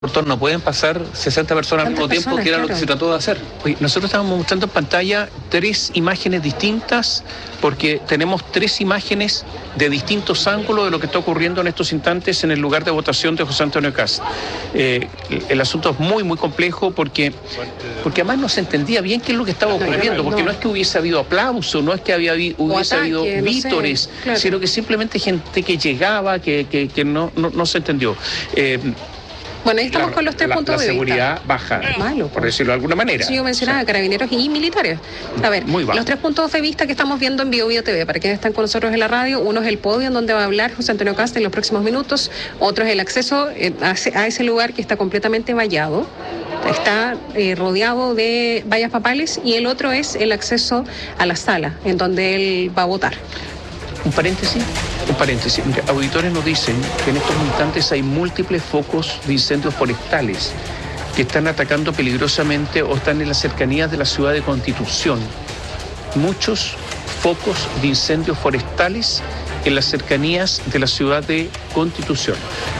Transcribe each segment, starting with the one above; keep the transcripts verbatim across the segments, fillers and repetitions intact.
no pueden pasar sesenta personas al mismo tiempo, que era claro. Lo que se trató de hacer. Oye, nosotros estamos mostrando en pantalla tres imágenes distintas, porque tenemos tres imágenes de distintos ángulos de lo que está ocurriendo en estos instantes en el lugar de votación de José Antonio Kast. Eh, el asunto es muy, muy complejo porque, porque además no se entendía bien qué es lo que estaba ocurriendo, porque no es que hubiese habido aplauso, no es que había, hubiese ataque, habido no vítores, sé, claro. Sino que simplemente gente que llegaba, que, que, que no, no, no se entendió. Eh, Bueno, ahí estamos la, con los tres la, puntos la de vista. La seguridad baja, Malo, por decirlo de alguna manera. Sí, yo mencionaba sí. Carabineros y militares. A ver, los tres puntos de vista que estamos viendo en Bio Bio T V, para quienes están con nosotros en la radio, uno es el podio en donde va a hablar José Antonio Kast en los próximos minutos, otro es el acceso a ese lugar que está completamente vallado, está eh, rodeado de vallas papales, y el otro es el acceso a la sala, en donde él va a votar. Un paréntesis, un paréntesis. Mira, auditores nos dicen que en estos instantes hay múltiples focos de incendios forestales que están atacando peligrosamente o están en las cercanías de la ciudad de Constitución. Muchos focos de incendios forestales en las cercanías de la ciudad de Constitución.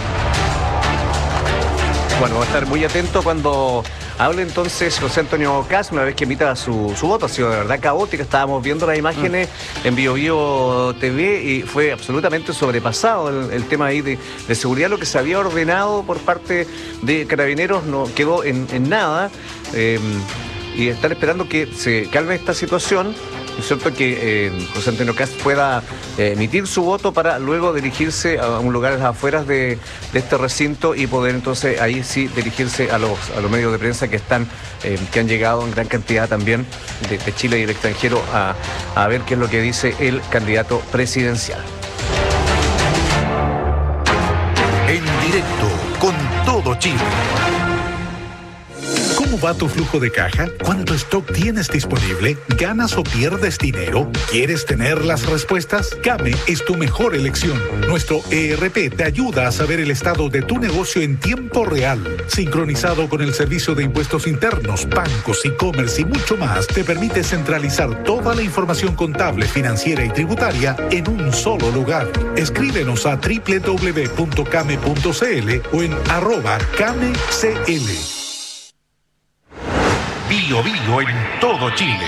Bueno, va a estar muy atento cuando hable entonces José Antonio Kast, una vez que emita su, su voto. Ha sido de verdad caótica, estábamos viendo las imágenes mm. en Bio Bio T V y fue absolutamente sobrepasado el, el tema ahí de, de seguridad. Lo que se había ordenado por parte de Carabineros no quedó en, en nada, eh, y están esperando que se calme esta situación. Es cierto que eh, José Antonio Kast pueda eh, emitir su voto para luego dirigirse a un lugar a las afueras de, de este recinto y poder entonces ahí sí dirigirse a los, a los medios de prensa que están eh, que han llegado en gran cantidad también de, de Chile y del extranjero a, a ver qué es lo que dice el candidato presidencial. En directo con todo Chile. ¿Cómo va tu flujo de caja? ¿Cuánto stock tienes disponible? ¿Ganas o pierdes dinero? ¿Quieres tener las respuestas? Kame es tu mejor elección. Nuestro E R P te ayuda a saber el estado de tu negocio en tiempo real. Sincronizado con el servicio de impuestos internos, bancos, e-commerce y mucho más, te permite centralizar toda la información contable, financiera y tributaria en un solo lugar. Escríbenos a doble u doble u doble u punto came punto c l o en arroba camecl. Bio Bio en todo Chile.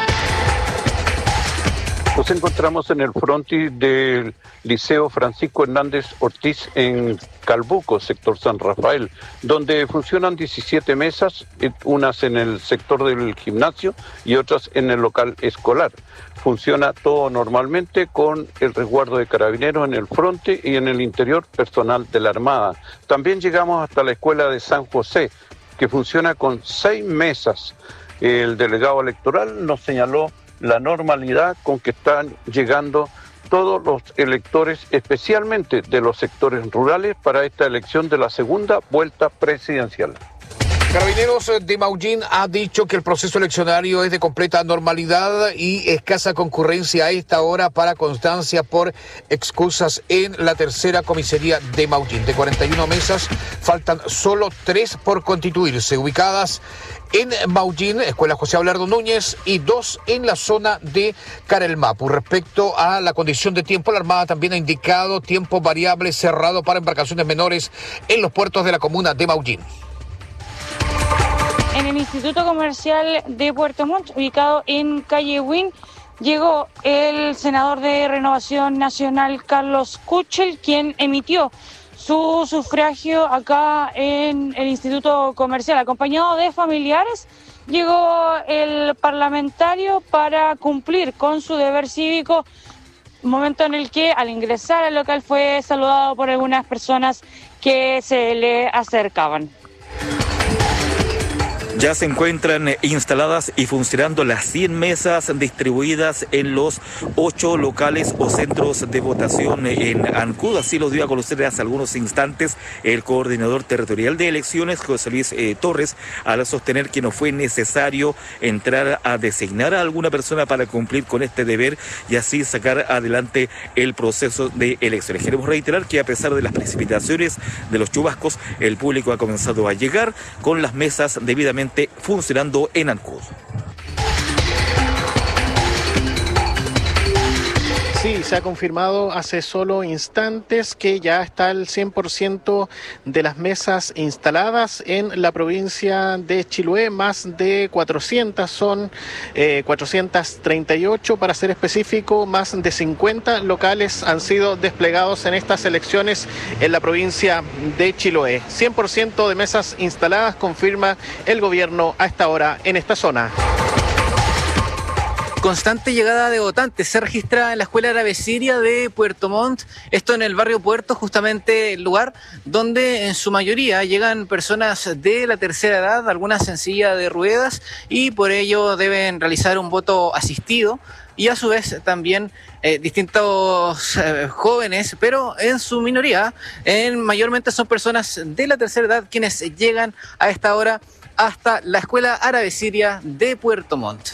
Nos encontramos en el frontis del Liceo Francisco Hernández Ortiz en Calbuco, sector San Rafael, donde funcionan diecisiete mesas, unas en el sector del gimnasio y otras en el local escolar. Funciona todo normalmente con el resguardo de Carabineros en el frente y en el interior personal de la Armada. También llegamos hasta la escuela de San José, que funciona con seis mesas. El delegado electoral nos señaló la normalidad con que están llegando todos los electores, especialmente de los sectores rurales, para esta elección de la segunda vuelta presidencial. Carabineros de Maullín ha dicho que el proceso eleccionario es de completa normalidad y escasa concurrencia a esta hora para constancia por excusas en la tercera comisaría de Maullín. De cuarenta y una mesas, faltan solo tres por constituirse, ubicadas en Maullín, Escuela José Abelardo Núñez, y dos en la zona de Carelmapu. Respecto a la condición de tiempo, la Armada también ha indicado tiempo variable cerrado para embarcaciones menores en los puertos de la comuna de Maullín. En el Instituto Comercial de Puerto Montt, ubicado en calle Win, llegó el senador de Renovación Nacional, Carlos Kuchel, quien emitió su sufragio acá en el Instituto Comercial. Acompañado de familiares, llegó el parlamentario para cumplir con su deber cívico, momento en el que al ingresar al local fue saludado por algunas personas que se le acercaban. Ya se encuentran instaladas y funcionando las cien mesas distribuidas en los ocho locales o centros de votación en Ancud. Así lo dio a conocer hace algunos instantes el coordinador territorial de elecciones, José Luis eh, Torres, al sostener que no fue necesario entrar a designar a alguna persona para cumplir con este deber y así sacar adelante el proceso de elecciones. Queremos reiterar que a pesar de las precipitaciones, de los chubascos, el público ha comenzado a llegar con las mesas debidamente funcionando en Ancud. Sí, se ha confirmado hace solo instantes que ya está el cien por ciento de las mesas instaladas en la provincia de Chiloé. Más de cuatrocientas son, eh, cuatrocientas treinta y ocho para ser específico, más de cincuenta locales han sido desplegados en estas elecciones en la provincia de Chiloé. cien por ciento de mesas instaladas, confirma el gobierno a esta hora en esta zona. Constante llegada de votantes se registra en la Escuela Árabe Siria de Puerto Montt, esto en el barrio Puerto, justamente el lugar donde en su mayoría llegan personas de la tercera edad, algunas en silla de ruedas, y por ello deben realizar un voto asistido. Y a su vez también eh, distintos eh, jóvenes, pero en su minoría, en, mayormente son personas de la tercera edad quienes llegan a esta hora hasta la Escuela Árabe Siria de Puerto Montt.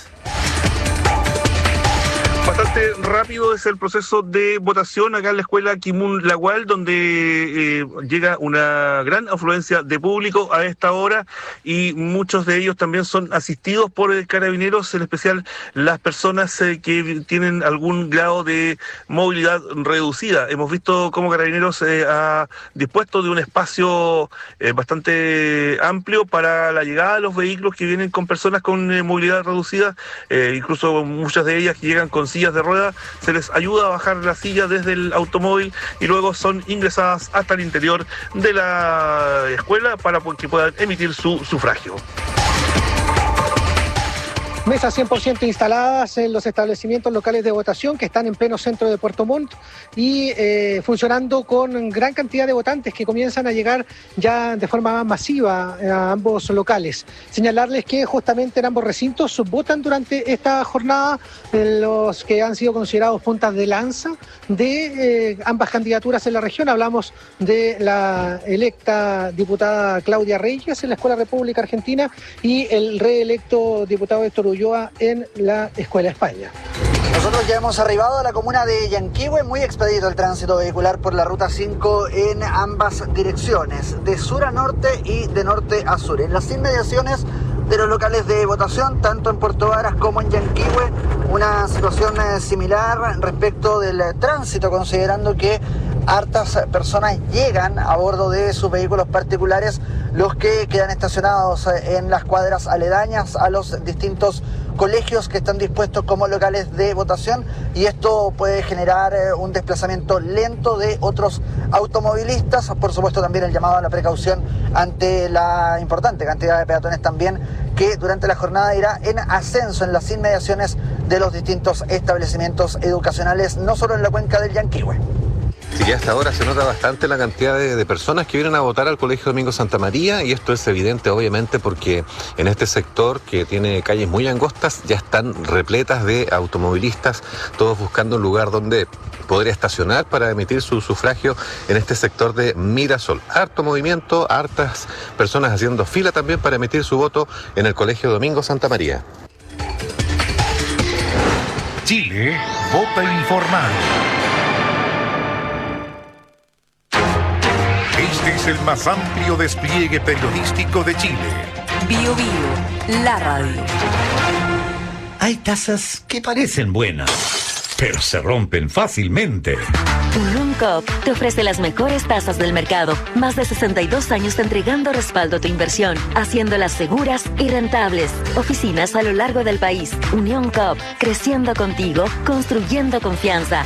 Bastante rápido es el proceso de votación acá en la escuela Kimun Lawal, donde eh, llega una gran afluencia de público a esta hora y muchos de ellos también son asistidos por eh, carabineros, en especial las personas eh, que tienen algún grado de movilidad reducida. Hemos visto cómo Carabineros eh, ha dispuesto de un espacio eh, bastante amplio para la llegada de los vehículos que vienen con personas con eh, movilidad reducida, eh, incluso muchas de ellas que llegan con sillas de rueda, se les ayuda a bajar la silla desde el automóvil y luego son ingresadas hasta el interior de la escuela para que puedan emitir su sufragio. Mesas cien por ciento instaladas en los establecimientos locales de votación que están en pleno centro de Puerto Montt y eh, funcionando con gran cantidad de votantes que comienzan a llegar ya de forma más masiva a ambos locales. Señalarles que justamente en ambos recintos votan durante esta jornada los que han sido considerados puntas de lanza de eh, ambas candidaturas en la región. Hablamos de la electa diputada Claudia Reyes en la Escuela República Argentina y el reelecto diputado Héctor Ulloa en la Escuela España. Nosotros ya hemos arribado a la comuna de Yanquihue, muy expedito el tránsito vehicular por la ruta cinco en ambas direcciones, de sur a norte y de norte a sur. En las inmediaciones de los locales de votación, tanto en Puerto Varas como en Yanquihue, una situación similar respecto del tránsito, considerando que hartas personas llegan a bordo de sus vehículos particulares, los que quedan estacionados en las cuadras aledañas a los distintos colegios que están dispuestos como locales de votación, y esto puede generar un desplazamiento lento de otros automovilistas. Por supuesto, también el llamado a la precaución ante la importante cantidad de peatones también que durante la jornada irá en ascenso en las inmediaciones de los distintos establecimientos educacionales, no solo en la cuenca del Yanquihue. Sí, que hasta ahora se nota bastante la cantidad de, de personas que vienen a votar al Colegio Domingo Santa María, y esto es evidente obviamente porque en este sector, que tiene calles muy angostas, ya están repletas de automovilistas, todos buscando un lugar donde podría estacionar para emitir su sufragio en este sector de Mirasol. Harto movimiento, hartas personas haciendo fila también para emitir su voto en el Colegio Domingo Santa María. Chile vota informado. Este es el más amplio despliegue periodístico de Chile. Bio Bio, la radio. Hay tazas que parecen buenas, pero se rompen fácilmente. Unión Coop te ofrece las mejores tazas del mercado. Más de sesenta y dos años entregando respaldo a tu inversión, haciéndolas seguras y rentables. Oficinas a lo largo del país. Unión Coop, creciendo contigo, construyendo confianza.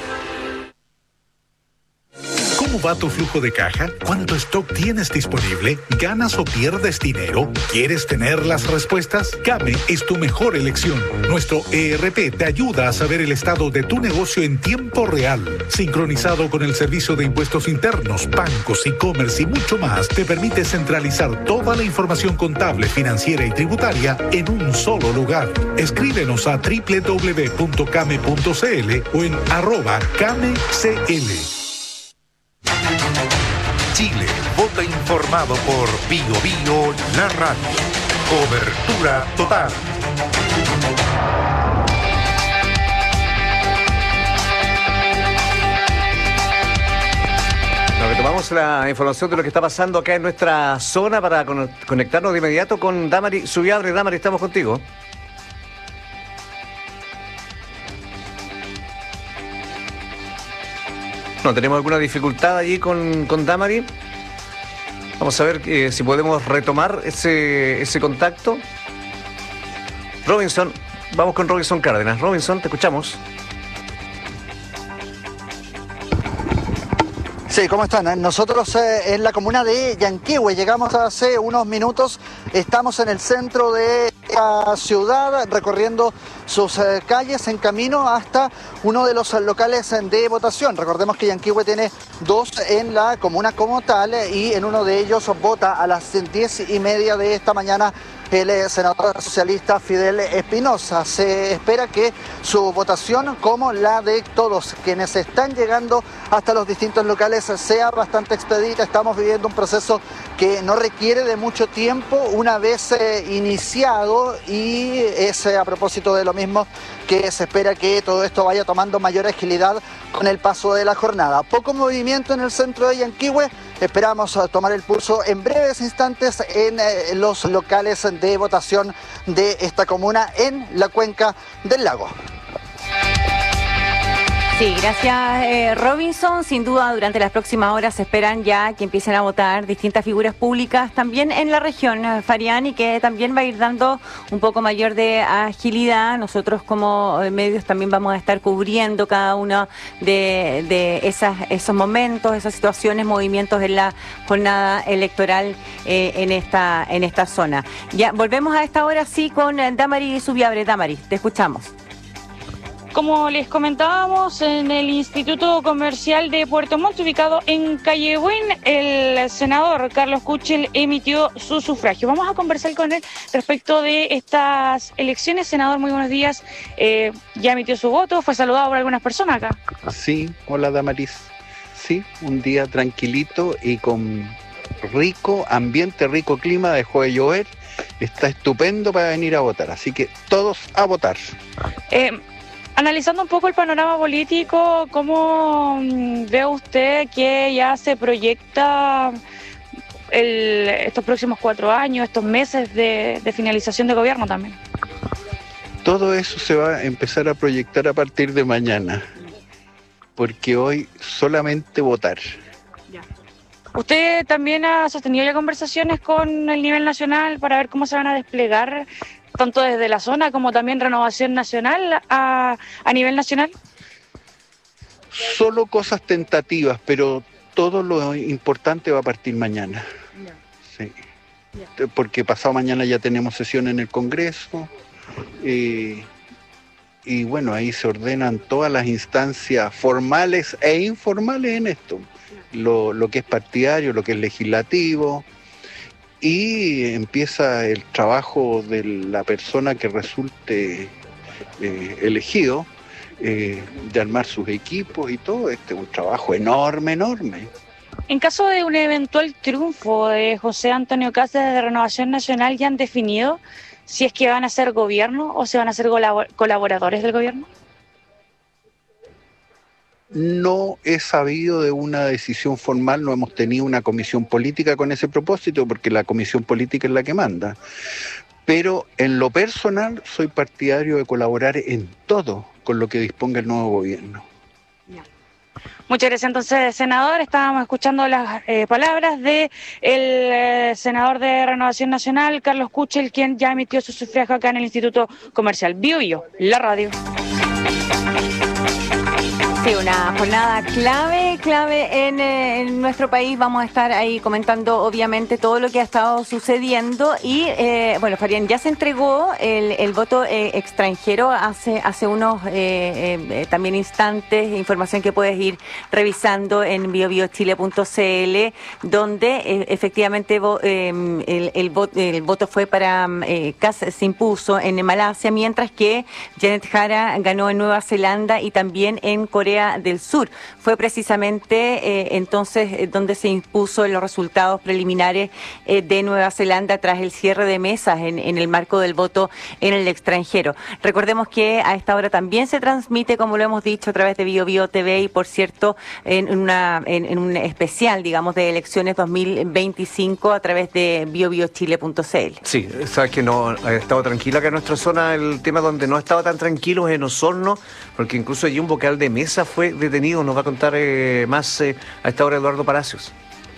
¿Cómo va tu flujo de caja? ¿Cuánto stock tienes disponible? ¿Ganas o pierdes dinero? ¿Quieres tener las respuestas? Came es tu mejor elección. Nuestro E R P te ayuda a saber el estado de tu negocio en tiempo real. Sincronizado con el servicio de impuestos internos, bancos, e-commerce y mucho más, te permite centralizar toda la información contable, financiera y tributaria en un solo lugar. Escríbenos a doble u doble u doble u punto came punto c l o en arroba camecl. Chile vota informado por Bio Bio, la radio. Cobertura total. Nos retomamos la información de lo que está pasando acá en nuestra zona para conectarnos de inmediato con Damari Zubiabre. Damari, estamos contigo. No, tenemos alguna dificultad allí con, con Damari. Vamos a ver eh, si podemos retomar ese, ese contacto. Robinson, vamos con Robinson Cárdenas. Robinson, te escuchamos. Sí, ¿cómo están? Nosotros eh, en la comuna de Yanquihue llegamos hace unos minutos, estamos en el centro de la ciudad recorriendo sus eh, calles en camino hasta uno de los locales de votación. Recordemos que Yanquihue tiene dos en la comuna como tal y en uno de ellos vota a las diez y media de esta mañana el senador socialista Fidel Espinosa. Se espera que su votación, como la de todos quienes están llegando hasta los distintos locales, sea bastante expedita. Estamos viviendo un proceso que no requiere de mucho tiempo una vez eh, iniciado, y es eh, a propósito de lo mismo que se espera que todo esto vaya tomando mayor agilidad con el paso de la jornada. Poco movimiento en el centro de Yanquihue. Esperamos tomar el pulso en breves instantes en eh, los locales de votación de esta comuna en la cuenca del lago. Sí, gracias eh, Robinson. Sin duda durante las próximas horas se esperan ya que empiecen a votar distintas figuras públicas también en la región, eh, Farián, y que también va a ir dando un poco mayor de agilidad. Nosotros como eh, medios también vamos a estar cubriendo cada uno de, de esas, esos momentos, esas situaciones, movimientos en la jornada electoral eh, en esta en esta zona. Ya volvemos a esta hora sí con eh, Damari Subiabre. Damari, te escuchamos. Como les comentábamos, en el Instituto Comercial de Puerto Montt, ubicado en Calle Buin, el senador Carlos Kuchel emitió su sufragio. Vamos a conversar con él respecto de estas elecciones. Senador, muy buenos días. Eh, ya emitió su voto, fue saludado por algunas personas acá. Sí, hola Damaris. Sí, un día tranquilito y con rico ambiente, rico clima, dejó de llover. Está estupendo para venir a votar, así que todos a votar. Eh, Analizando un poco el panorama político, ¿cómo ve usted que ya se proyecta el, estos próximos cuatro años, estos meses de, de finalización de gobierno también? Todo eso se va a empezar a proyectar a partir de mañana, porque hoy solamente votar. Ya. ¿Usted también ha sostenido ya conversaciones con el nivel nacional para ver cómo se van a desplegar tanto desde la zona como también Renovación Nacional a, a nivel nacional? Solo cosas tentativas, pero todo lo importante va a partir mañana. Yeah. Sí. Yeah. Porque pasado mañana ya tenemos sesión en el Congreso eh, y bueno, ahí se ordenan todas las instancias formales e informales en esto. Yeah. Lo, lo que es partidario, lo que es legislativo. Y empieza el trabajo de la persona que resulte eh, elegido, eh, de armar sus equipos y todo. Este es un trabajo enorme, enorme. En caso de un eventual triunfo de José Antonio Kast de Renovación Nacional, ¿ya han definido si es que van a ser gobierno o si van a ser colaboradores del gobierno? No he sabido de una decisión formal, no hemos tenido una comisión política con ese propósito, porque la comisión política es la que manda. Pero en lo personal soy partidario de colaborar en todo con lo que disponga el nuevo gobierno. Muchas gracias entonces, senador. Estábamos escuchando las eh, palabras del de eh, senador de Renovación Nacional, Carlos Kuchel, quien ya emitió su sufragio acá en el Instituto Comercial. Bio Bio, la radio. Sí, una jornada clave, clave en, eh, en nuestro país. Vamos a estar ahí comentando obviamente todo lo que ha estado sucediendo y eh, bueno, Farián, ya se entregó el, el voto eh, extranjero hace hace unos eh, eh, también instantes, información que puedes ir revisando en bio bio chile punto c l, donde eh, efectivamente vo, eh, el, el, voto, el voto fue para eh, Kast se impuso en Malasia, mientras que Janet Jara ganó en Nueva Zelanda y también en Corea del Sur. Fue precisamente eh, entonces eh, donde se impuso los resultados preliminares eh, de Nueva Zelanda tras el cierre de mesas en, en el marco del voto en el extranjero. Recordemos que a esta hora también se transmite, como lo hemos dicho, a través de Bio Bio T V y, por cierto, en, una, en, en un especial, digamos, de elecciones dos mil veinticinco a través de bio bio chile punto c l. Sí, sabes que no ha estado tranquila acá en nuestra zona. El tema donde no estaba tan tranquilo es en Osorno, porque incluso allí un vocal de mesa mesa fue detenido. Nos va a contar eh, más eh, a esta hora Eduardo Palacios.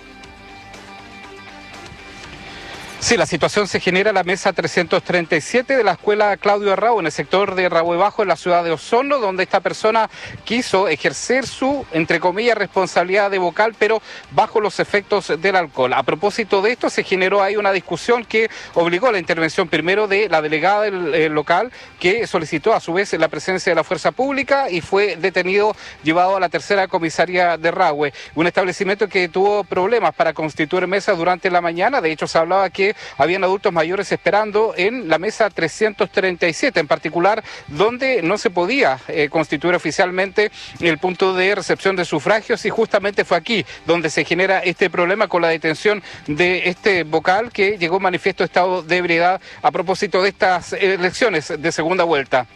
Sí, la situación se genera en la mesa trescientos treinta y siete de la escuela Claudio Arrau, en el sector de Raboy Bajo, en la ciudad de Osorno, donde esta persona quiso ejercer su, entre comillas, responsabilidad de vocal, pero bajo los efectos del alcohol. A propósito de esto, se generó ahí una discusión que obligó a la intervención primero de la delegada del eh, local, que solicitó a su vez la presencia de la fuerza pública y fue detenido, llevado a la tercera comisaría de Rahue, un establecimiento que tuvo problemas para constituir mesas durante la mañana. De hecho, se hablaba que habían adultos mayores esperando en la mesa trescientos treinta y siete, en particular, donde no se podía eh, constituir oficialmente el punto de recepción de sufragios, y justamente fue aquí donde se genera este problema con la detención de este vocal que llegó en manifiesto estado de ebriedad a propósito de estas elecciones de segunda vuelta.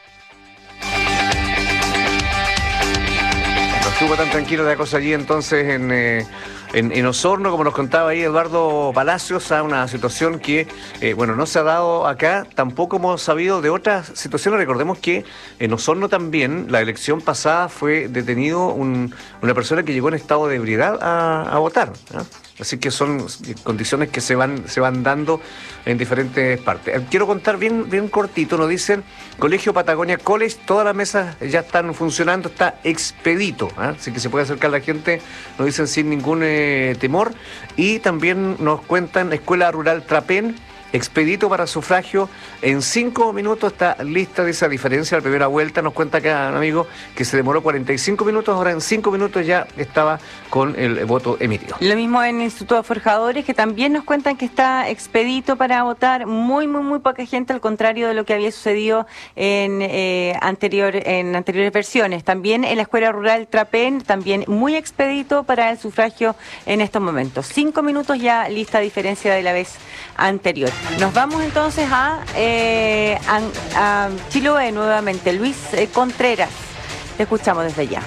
No estuvo tan tranquilo la cosa allí entonces en... Eh... En, en Osorno, como nos contaba ahí Eduardo Palacios, a una situación que, eh, bueno, no se ha dado acá. Tampoco hemos sabido de otras situaciones. Recordemos que en Osorno también, la elección pasada, fue detenido un, una persona que llegó en estado de ebriedad a, a votar, ¿no? Así que son condiciones que se van se van dando en diferentes partes. Quiero contar bien bien cortito, nos dicen Colegio Patagonia College, todas las mesas ya están funcionando, está expedito, ¿eh? Así que se puede acercar la gente, nos dicen sin ningún eh, temor. Y también nos cuentan Escuela Rural Trapén, expedito para sufragio, en cinco minutos está lista de esa diferencia. La primera vuelta nos cuenta acá un amigo que se demoró cuarenta y cinco minutos, ahora en cinco minutos ya estaba con el voto emitido. Lo mismo en el Instituto de Forjadores, que también nos cuentan que está expedito para votar, muy, muy, muy poca gente, al contrario de lo que había sucedido en, eh, anterior, en anteriores versiones. También en la Escuela Rural Trapén, también muy expedito para el sufragio en estos momentos. Cinco minutos ya lista, a diferencia de la vez anterior. Nos vamos entonces a, eh, a, a Chiloé nuevamente. Luis eh, Contreras, te escuchamos desde allá.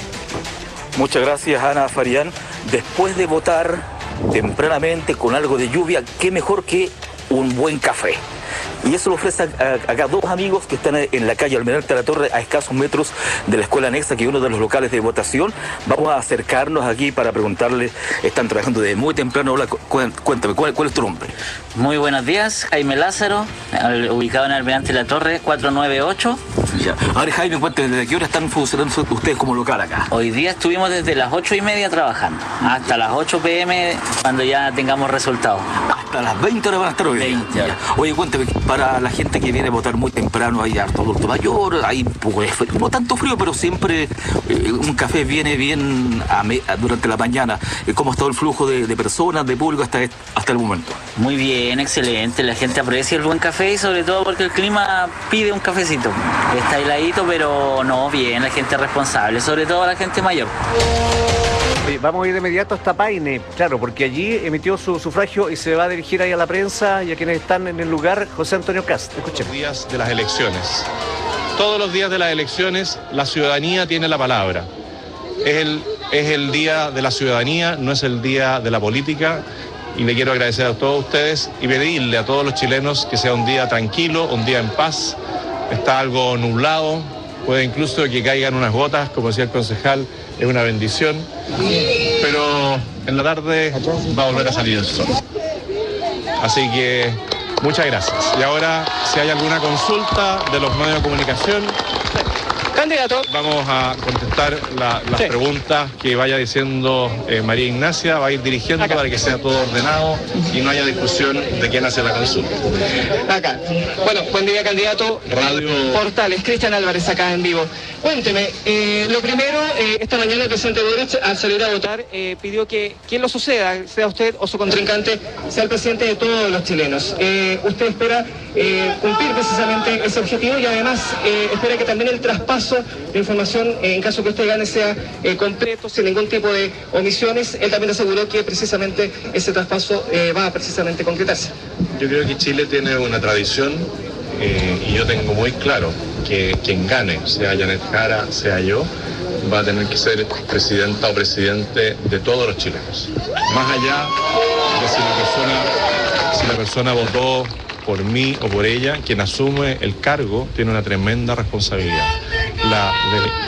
Muchas gracias, Ana Farián. Después de votar tempranamente con algo de lluvia, qué mejor que un buen café. Y eso lo ofrece acá dos amigos que están en la calle Almirante La Torre, a escasos metros de la escuela anexa, que es uno de los locales de votación. Vamos a acercarnos aquí para preguntarles, están trabajando desde muy temprano. Hola, cuéntame, ¿cuál, cuál es tu nombre? Muy buenos días, Jaime Lázaro, ubicado en Almirante La Torre, cuatrocientos noventa y ocho. Ya. Ahora, Jaime, cuéntame, ¿desde qué hora están funcionando ustedes como local acá? Hoy día estuvimos desde las ocho y media trabajando, hasta las ocho pe eme, cuando ya tengamos resultados. Hasta las veinte horas van a estar hoy. veinte horas. Oye, cuéntame, para la gente que viene a votar muy temprano, hay harto adulto mayor, hay pues, no tanto frío, pero siempre eh, un café viene bien a me, a, durante la mañana. ¿Cómo ha estado el flujo de, de personas, de público hasta, hasta el momento? Muy bien, excelente. La gente aprecia el buen café y sobre todo porque el clima pide un cafecito. Está heladito, pero no, bien, la gente responsable, sobre todo la gente mayor. Oye, vamos a ir de inmediato hasta Paine, claro, porque allí emitió su sufragio y se va a dirigir ahí a la prensa y a quienes están en el lugar, José Antonio Cast. Escuchen. Días de las elecciones. Todos los días de las elecciones la ciudadanía tiene la palabra. Es el, es el día de la ciudadanía, no es el día de la política. Y le quiero agradecer a todos ustedes y pedirle a todos los chilenos que sea un día tranquilo, un día en paz. Está algo nublado, puede incluso que caigan unas gotas, como decía el concejal, es una bendición. Pero en la tarde va a volver a salir el sol. Así que muchas gracias. Y ahora, si hay alguna consulta de los medios de comunicación, candidato, vamos a contestar la, las sí. preguntas que vaya diciendo eh, María Ignacia, va a ir dirigiendo acá, para que sea todo ordenado y no haya discusión de quién hace la consulta. Acá. Bueno, buen día, candidato. Radio Portales, Cristian Álvarez, acá en vivo. Cuénteme, eh, lo primero, eh, esta mañana el presidente Boric, al salir a votar, eh, pidió que quien lo suceda, sea usted o su contrincante, sea el presidente de todos los chilenos. Eh, usted espera eh, cumplir precisamente ese objetivo y además eh, espera que también el traspaso de información, eh, en caso que usted gane, sea eh, completo, sin ningún tipo de omisiones. Él también aseguró que precisamente ese traspaso eh, va a precisamente concretarse. Yo creo que Chile tiene una tradición eh, y yo tengo muy claro que quien gane, sea Janet Jara, sea yo, va a tener que ser presidenta o presidente de todos los chilenos. Más allá de si la persona, si la persona votó por mí o por ella, quien asume el cargo tiene una tremenda responsabilidad. La de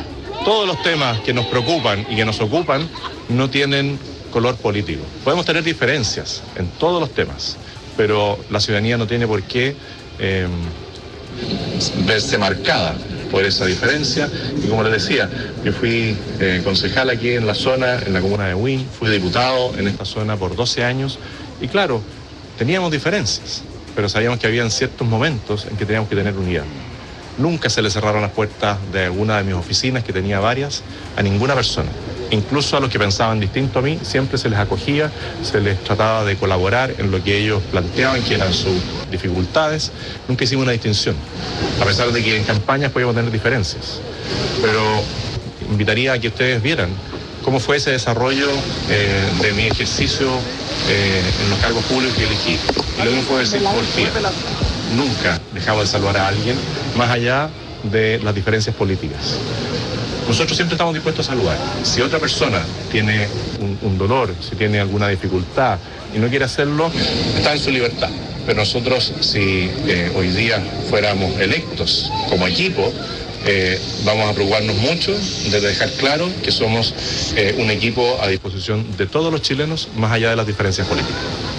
todos los temas que nos preocupan y que nos ocupan no tienen color político. Podemos tener diferencias en todos los temas, pero la ciudadanía no tiene por qué eh, verse marcada por esa diferencia. Y como les decía, yo fui eh, concejal aquí en la zona, en la comuna de Huin, fui diputado en esta zona por doce años y claro, teníamos diferencias, pero sabíamos que habían ciertos momentos en que teníamos que tener unidad. Nunca se le cerraron las puertas de alguna de mis oficinas, que tenía varias, a ninguna persona. Incluso a los que pensaban distinto a mí, siempre se les acogía, se les trataba de colaborar en lo que ellos planteaban, que eran sus dificultades. Nunca hicimos una distinción, a pesar de que en campañas podíamos tener diferencias. Pero invitaría a que ustedes vieran cómo fue ese desarrollo eh, de mi ejercicio eh, en los cargos públicos que elegí. Y lo mismo puedo decir por ti. Nunca dejamos de saludar a alguien, más allá de las diferencias políticas. Nosotros siempre estamos dispuestos a saludar. Si otra persona tiene un, un dolor, si tiene alguna dificultad y no quiere hacerlo, está en su libertad. Pero nosotros, si eh, hoy día fuéramos electos como equipo, eh, vamos a preocuparnos mucho de dejar claro que somos eh, un equipo a disposición de todos los chilenos, más allá de las diferencias políticas.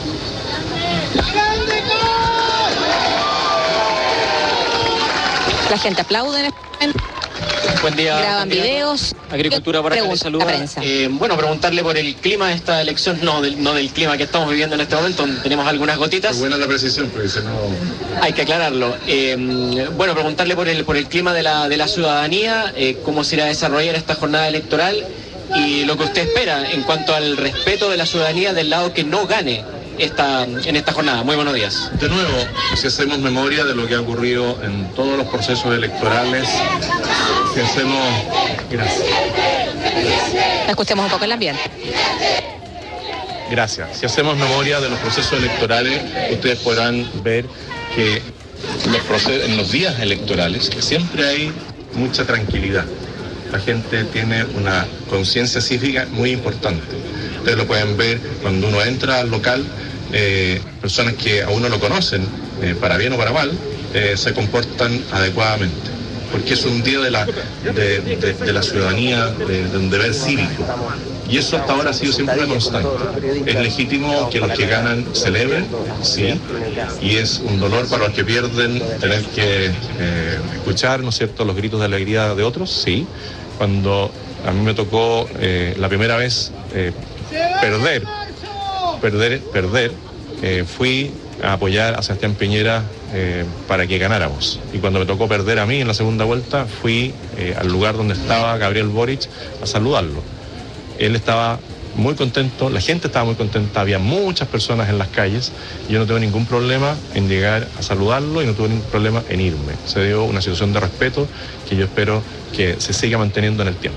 La gente aplaude. Buen día. Graban videos. Agricultura para que saluda. Eh, bueno, preguntarle por el clima de esta elección, no del, no del clima que estamos viviendo en este momento, tenemos algunas gotitas. Qué buena la precisión, porque si no... Hay que aclararlo. Eh, bueno, preguntarle por el por el clima de la, de la ciudadanía, eh, cómo se irá a desarrollar esta jornada electoral y lo que usted espera en cuanto al respeto de la ciudadanía del lado que no gane esta, en esta jornada. Muy buenos días. De nuevo, si hacemos memoria de lo que ha ocurrido en todos los procesos electorales, si hacemos... Gracias. Escuchemos un poco el ambiente. Gracias. Si hacemos memoria de los procesos electorales, ustedes podrán ver que los procesos, en los días electorales siempre hay mucha tranquilidad. La gente tiene una conciencia cívica muy importante. Ustedes lo pueden ver cuando uno entra al local, eh, personas que aún no lo conocen, eh, para bien o para mal, eh, se comportan adecuadamente. Porque es un día de la, de, de, de la ciudadanía, de, de un deber cívico. Y eso hasta ahora ha sido siempre una constante. Es legítimo que los que ganan celebren, sí, y es un dolor para los que pierden tener que eh, escuchar, ¿no es cierto?, los gritos de alegría de otros, sí. Cuando a mí me tocó eh, la primera vez eh, perder, perder, perder, eh, fui a apoyar a Sebastián Piñera eh, para que ganáramos. Y cuando me tocó perder a mí en la segunda vuelta, fui eh, al lugar donde estaba Gabriel Boric a saludarlo. Él estaba muy contento, la gente estaba muy contenta, había muchas personas en las calles, y yo no tengo ningún problema en llegar a saludarlo y no tuve ningún problema en irme. Se dio una situación de respeto que yo espero que se siga manteniendo en el tiempo.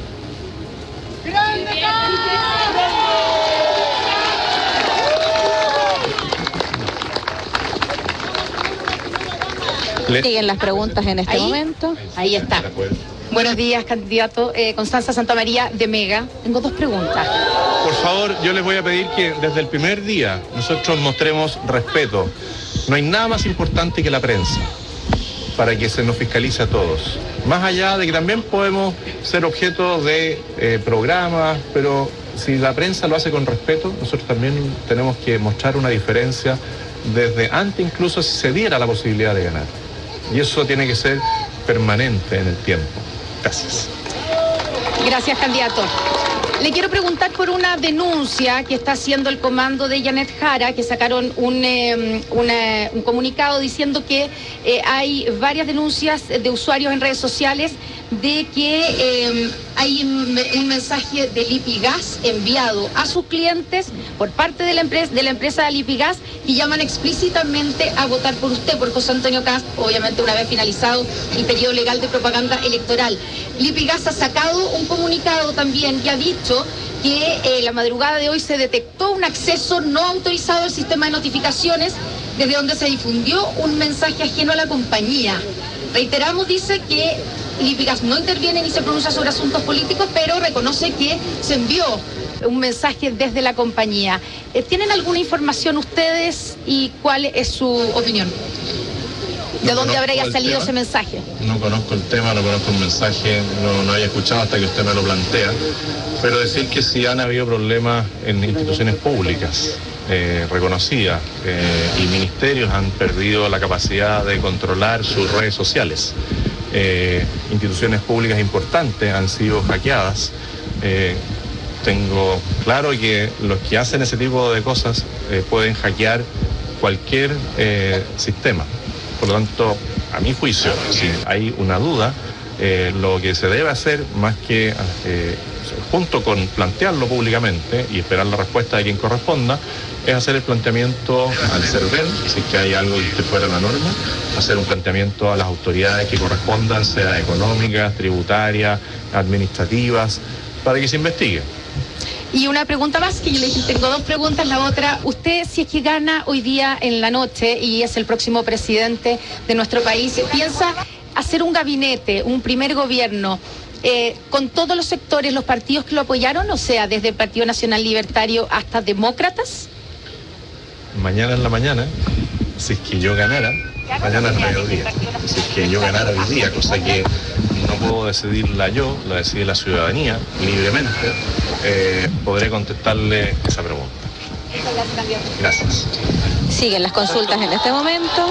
Siguen las preguntas en este Ahí, momento. Ahí está. Buenos días, candidato. Eh, Constanza Santamaría de Mega. Tengo dos preguntas. Por favor, yo les voy a pedir que desde el primer día nosotros mostremos respeto. No hay nada más importante que la prensa para que se nos fiscalice a todos. Más allá de que también podemos ser objeto de eh, programas, pero si la prensa lo hace con respeto, nosotros también tenemos que mostrar una diferencia desde antes, incluso si se diera la posibilidad de ganar. Y eso tiene que ser permanente en el tiempo. Gracias. Gracias, candidato. Le quiero preguntar por una denuncia que está haciendo el comando de Janet Jara, que sacaron un, eh, una, un comunicado diciendo que eh, hay varias denuncias de usuarios en redes sociales de que eh, hay un, un mensaje de Lipigas enviado a sus clientes por parte de la empresa de la empresa Lipigas y llaman explícitamente a votar por usted, por José Antonio Kast, obviamente una vez finalizado el periodo legal de propaganda electoral. Lipigas ha sacado un comunicado también que ha dicho que eh, la madrugada de hoy se detectó un acceso no autorizado al sistema de notificaciones desde donde se difundió un mensaje ajeno a la compañía. Reiteramos, dice que Lipigas no interviene ni se pronuncia sobre asuntos políticos, pero reconoce que se envió un mensaje desde la compañía. ¿Tienen alguna información ustedes y cuál es su opinión? ¿De dónde conozco habría el salido tema. ese mensaje? No conozco el tema, no conozco el mensaje, no, no había escuchado hasta que usted me lo plantea. Pero decir que sí han habido problemas en instituciones públicas eh, reconocidas eh, y ministerios han perdido la capacidad de controlar sus redes sociales. Eh, instituciones públicas importantes han sido hackeadas. Eh, tengo claro que los que hacen ese tipo de cosas eh, pueden hackear cualquier eh, sistema. Por lo tanto, a mi juicio, si hay una duda, eh, lo que se debe hacer, más que eh, junto con plantearlo públicamente y esperar la respuesta de quien corresponda, es hacer el planteamiento al CERVEL, si es que hay algo que esté fuera de la norma, hacer un planteamiento a las autoridades que correspondan, sea económicas, tributarias, administrativas, para que se investigue. Y una pregunta más, que yo le dije, tengo dos preguntas. La otra, usted, si es que gana hoy día en la noche y es el próximo presidente de nuestro país, ¿piensa hacer un gabinete, un primer gobierno eh, con todos los sectores, los partidos que lo apoyaron, o sea, desde el Partido Nacional Libertario hasta Demócratas? Mañana en la mañana, si es que yo ganara, mañana es mediodía, si es que yo ganara hoy día, cosa que no puedo decidirla yo, la decide la ciudadanía libremente, eh, podré contestarle esa pregunta. Gracias. Siguen las consultas en este momento.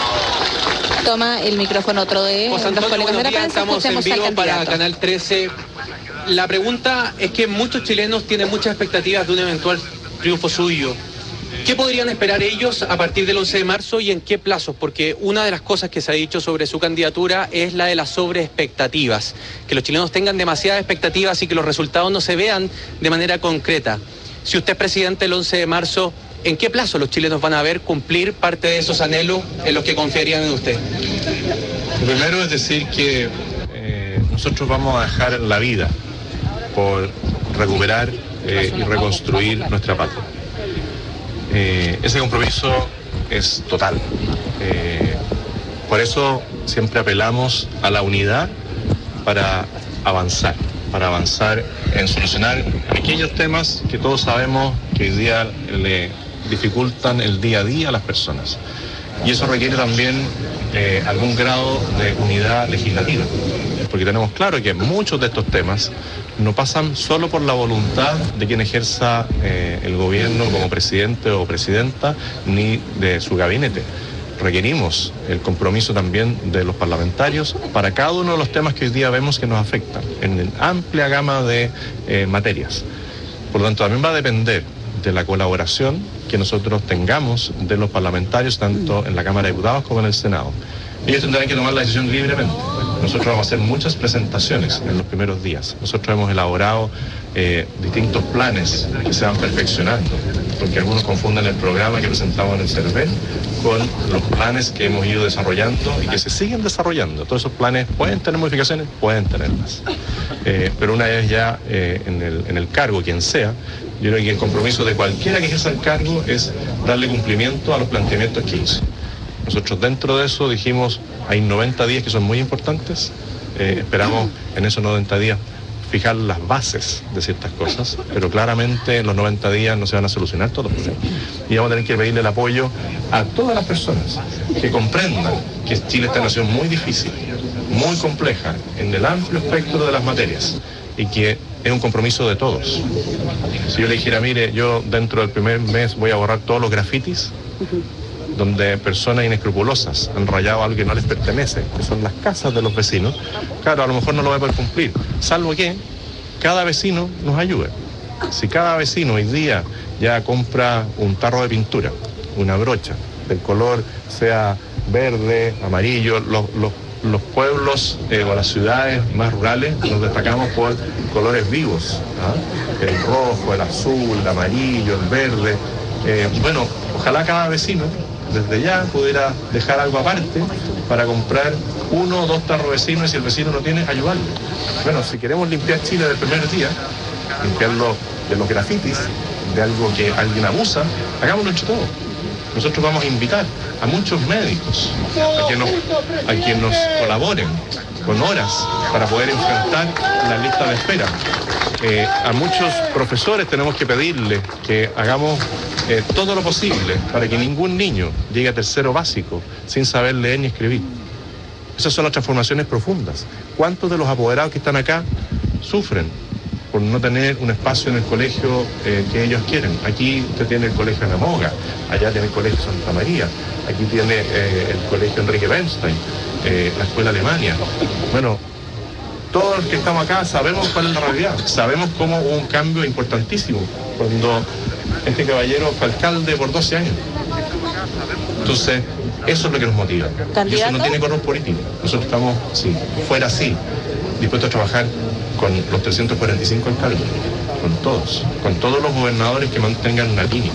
Toma el micrófono otro de José los Antonio, colegas de la buenos días, prensa. estamos en Escuchemos al vivo para candidato. Canal trece. La pregunta es que muchos chilenos tienen muchas expectativas de un eventual triunfo suyo. ¿Qué podrían esperar ellos a partir del once de marzo y en qué plazos? Porque una de las cosas que se ha dicho sobre su candidatura es la de las sobreexpectativas. Que los chilenos tengan demasiadas expectativas y que los resultados no se vean de manera concreta. Si usted es presidente el once de marzo, ¿en qué plazo los chilenos van a ver cumplir parte de esos anhelos en los que confiarían en usted? Lo primero es decir que eh, nosotros vamos a dejar la vida por recuperar eh, y reconstruir nuestra patria. Eh, ese compromiso es total. Eh, por eso siempre apelamos a la unidad para avanzar, para avanzar en solucionar pequeños temas que todos sabemos que hoy día le dificultan el día a día a las personas. Y eso requiere también eh, algún grado de unidad legislativa, porque tenemos claro que muchos de estos temas no pasan solo por la voluntad de quien ejerza eh, el gobierno como presidente o presidenta, ni de su gabinete. Requerimos el compromiso también de los parlamentarios para cada uno de los temas que hoy día vemos que nos afectan, en amplia gama de eh, materias. Por lo tanto, también va a depender de la colaboración que nosotros tengamos de los parlamentarios, tanto en la Cámara de Diputados como en el Senado. Ellos tendrán que tomar la decisión libremente. Nosotros vamos a hacer muchas presentaciones en los primeros días. Nosotros hemos elaborado eh, distintos planes que se van perfeccionando, porque algunos confunden el programa que presentamos en el CERVEL con los planes que hemos ido desarrollando y que se siguen desarrollando. Todos esos planes pueden tener modificaciones, pueden tenerlas. Eh, pero una vez ya eh, en, el, en el cargo, quien sea, yo creo que el compromiso de cualquiera que ejerza el cargo es darle cumplimiento a los planteamientos que hizo. Nosotros dentro de eso dijimos, hay noventa días que son muy importantes, eh, esperamos en esos noventa días fijar las bases de ciertas cosas, pero claramente en los noventa días no se van a solucionar todos los problemas. Y vamos a tener que pedirle el apoyo a todas las personas que comprendan que Chile está en una situación muy difícil, muy compleja, en el amplio espectro de las materias, y que es un compromiso de todos. Si yo le dijera, mire, yo dentro del primer mes voy a borrar todos los grafitis, donde personas inescrupulosas han rayado algo que no les pertenece, que son las casas de los vecinos, claro, a lo mejor no lo voy a poder cumplir, salvo que cada vecino nos ayude. Si cada vecino hoy día ya compra un tarro de pintura, una brocha, del color sea verde, amarillo, los, los, los pueblos eh, o las ciudades más rurales nos destacamos por colores vivos, ¿ah? El rojo, el azul, el amarillo, el verde. Eh, bueno, ojalá cada vecino desde ya pudiera dejar algo aparte para comprar uno o dos tarros vecinos, y si el vecino no tiene, ayudarle. Bueno, si queremos limpiar Chile del primer día, limpiarlo de los grafitis, de algo que alguien abusa, hagámoslo entre todos. Nosotros vamos a invitar a muchos médicos a que nos, a que nos colaboren con horas para poder enfrentar la lista de espera. Eh, a muchos profesores tenemos que pedirles que hagamos eh, todo lo posible para que ningún niño llegue a tercero básico sin saber leer ni escribir. Esas son las transformaciones profundas. ¿Cuántos de los apoderados que están acá sufren por no tener un espacio en el colegio eh, que ellos quieren? Aquí usted tiene el colegio Ana Moga, allá tiene el colegio Santa María, aquí tiene eh, el colegio Enrique Bernstein, eh, la escuela Alemania. Bueno, todos los que estamos acá sabemos cuál es la realidad, sabemos cómo hubo un cambio importantísimo cuando este caballero fue alcalde por doce años. Entonces, eso es lo que nos motiva. Y eso no tiene color político. Nosotros estamos, si fuera así, dispuestos a trabajar con los trescientos cuarenta y cinco alcaldes, con todos, con todos los gobernadores que mantengan una línea.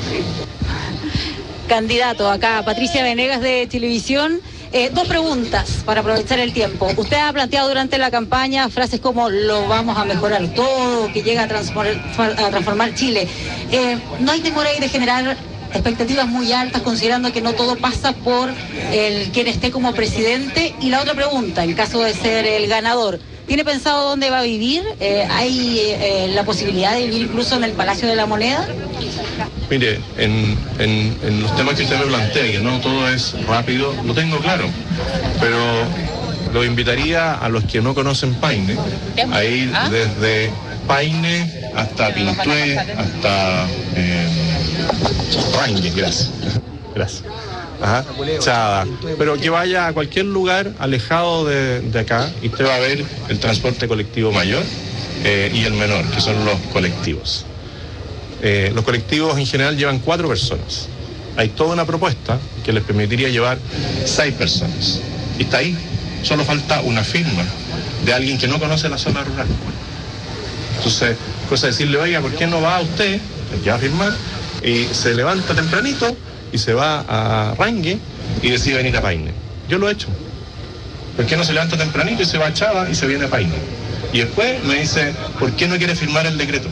Candidato, acá Patricia Venegas de Televisión. Eh, dos preguntas para aprovechar el tiempo. Usted ha planteado durante la campaña frases como lo vamos a mejorar todo, que llega a transformar, a transformar Chile. Eh, ¿No hay temor ahí de generar expectativas muy altas, considerando que no todo pasa por el quien esté como presidente? Y la otra pregunta, en caso de ser el ganador, ¿tiene pensado dónde va a vivir? Eh, ¿Hay eh, la posibilidad de vivir incluso en el Palacio de la Moneda? Mire, en, en, en los temas que usted me plantea, que no todo es rápido, lo tengo claro, pero lo invitaría a los que no conocen Paine a ir desde Paine hasta Pintué, hasta eh, Rangue, gracias. Gracias. Ajá. Chada. Pero que vaya a cualquier lugar alejado de, de acá y usted va a ver el transporte colectivo mayor eh, y el menor, que son los colectivos. Eh, los colectivos en general llevan cuatro personas. Hay toda una propuesta que les permitiría llevar seis personas. Y está ahí. Solo falta una firma de alguien que no conoce la zona rural. Entonces, cosa de decirle, oiga, ¿por qué no va usted? El que va a firmar, y se levanta tempranito y se va a Rangue y decide venir a Paine. Yo lo he hecho. ¿Por qué no se levanta tempranito y se va a Chava y se viene a Paine? Y después me dice, ¿por qué no quiere firmar el decreto?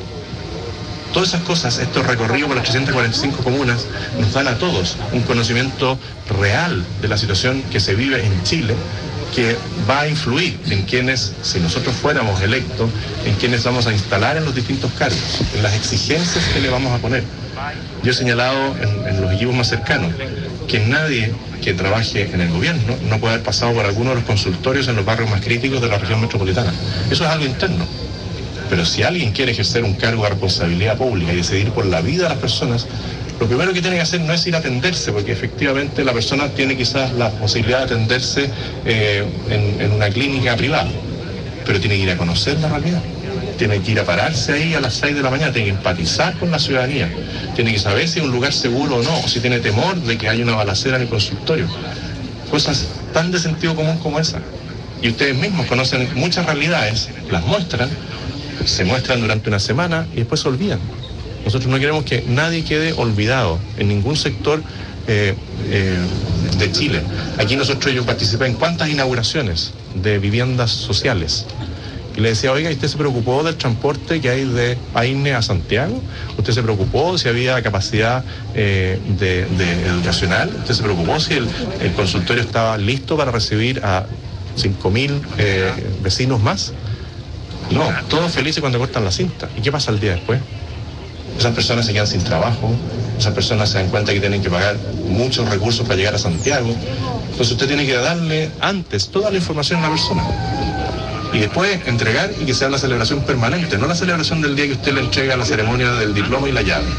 Todas esas cosas, estos recorridos por las trescientas cuarenta y cinco comunas, nos dan a todos un conocimiento real de la situación que se vive en Chile, que va a influir en quienes, si nosotros fuéramos electos, en quienes vamos a instalar en los distintos cargos, en las exigencias que le vamos a poner. Yo he señalado en, en los equipos más cercanos que nadie que trabaje en el gobierno no puede haber pasado por alguno de los consultorios en los barrios más críticos de la región metropolitana. Eso es algo interno. Pero si alguien quiere ejercer un cargo de responsabilidad pública y decidir por la vida de las personas, lo primero que tiene que hacer no es ir a atenderse, porque efectivamente la persona tiene quizás la posibilidad de atenderse eh, en, en una clínica privada, pero tiene que ir a conocer la realidad. Tiene que ir a pararse ahí a las seis de la mañana, tiene que empatizar con la ciudadanía, tiene que saber si es un lugar seguro o no, o si tiene temor de que haya una balacera en el consultorio. Cosas tan de sentido común como esa. Y ustedes mismos conocen muchas realidades, las muestran, se muestran durante una semana y después se olvidan. Nosotros no queremos que nadie quede olvidado en ningún sector eh, eh, de Chile. Aquí nosotros yo participé en cuántas inauguraciones de viviendas sociales. Y le decía, oiga, ¿usted se preocupó del transporte que hay de Paine a Santiago? ¿Usted se preocupó si había capacidad eh, de, de educacional? ¿Usted se preocupó si el, el consultorio estaba listo para recibir a cinco mil eh, vecinos más? No, todos felices cuando cortan la cinta. ¿Y qué pasa el día después? Esas personas se quedan sin trabajo, esas personas se dan cuenta que tienen que pagar muchos recursos para llegar a Santiago. Entonces usted tiene que darle antes toda la información a la persona y después entregar y que sea la celebración permanente, no la celebración del día que usted le entrega la ceremonia del diploma y la llave.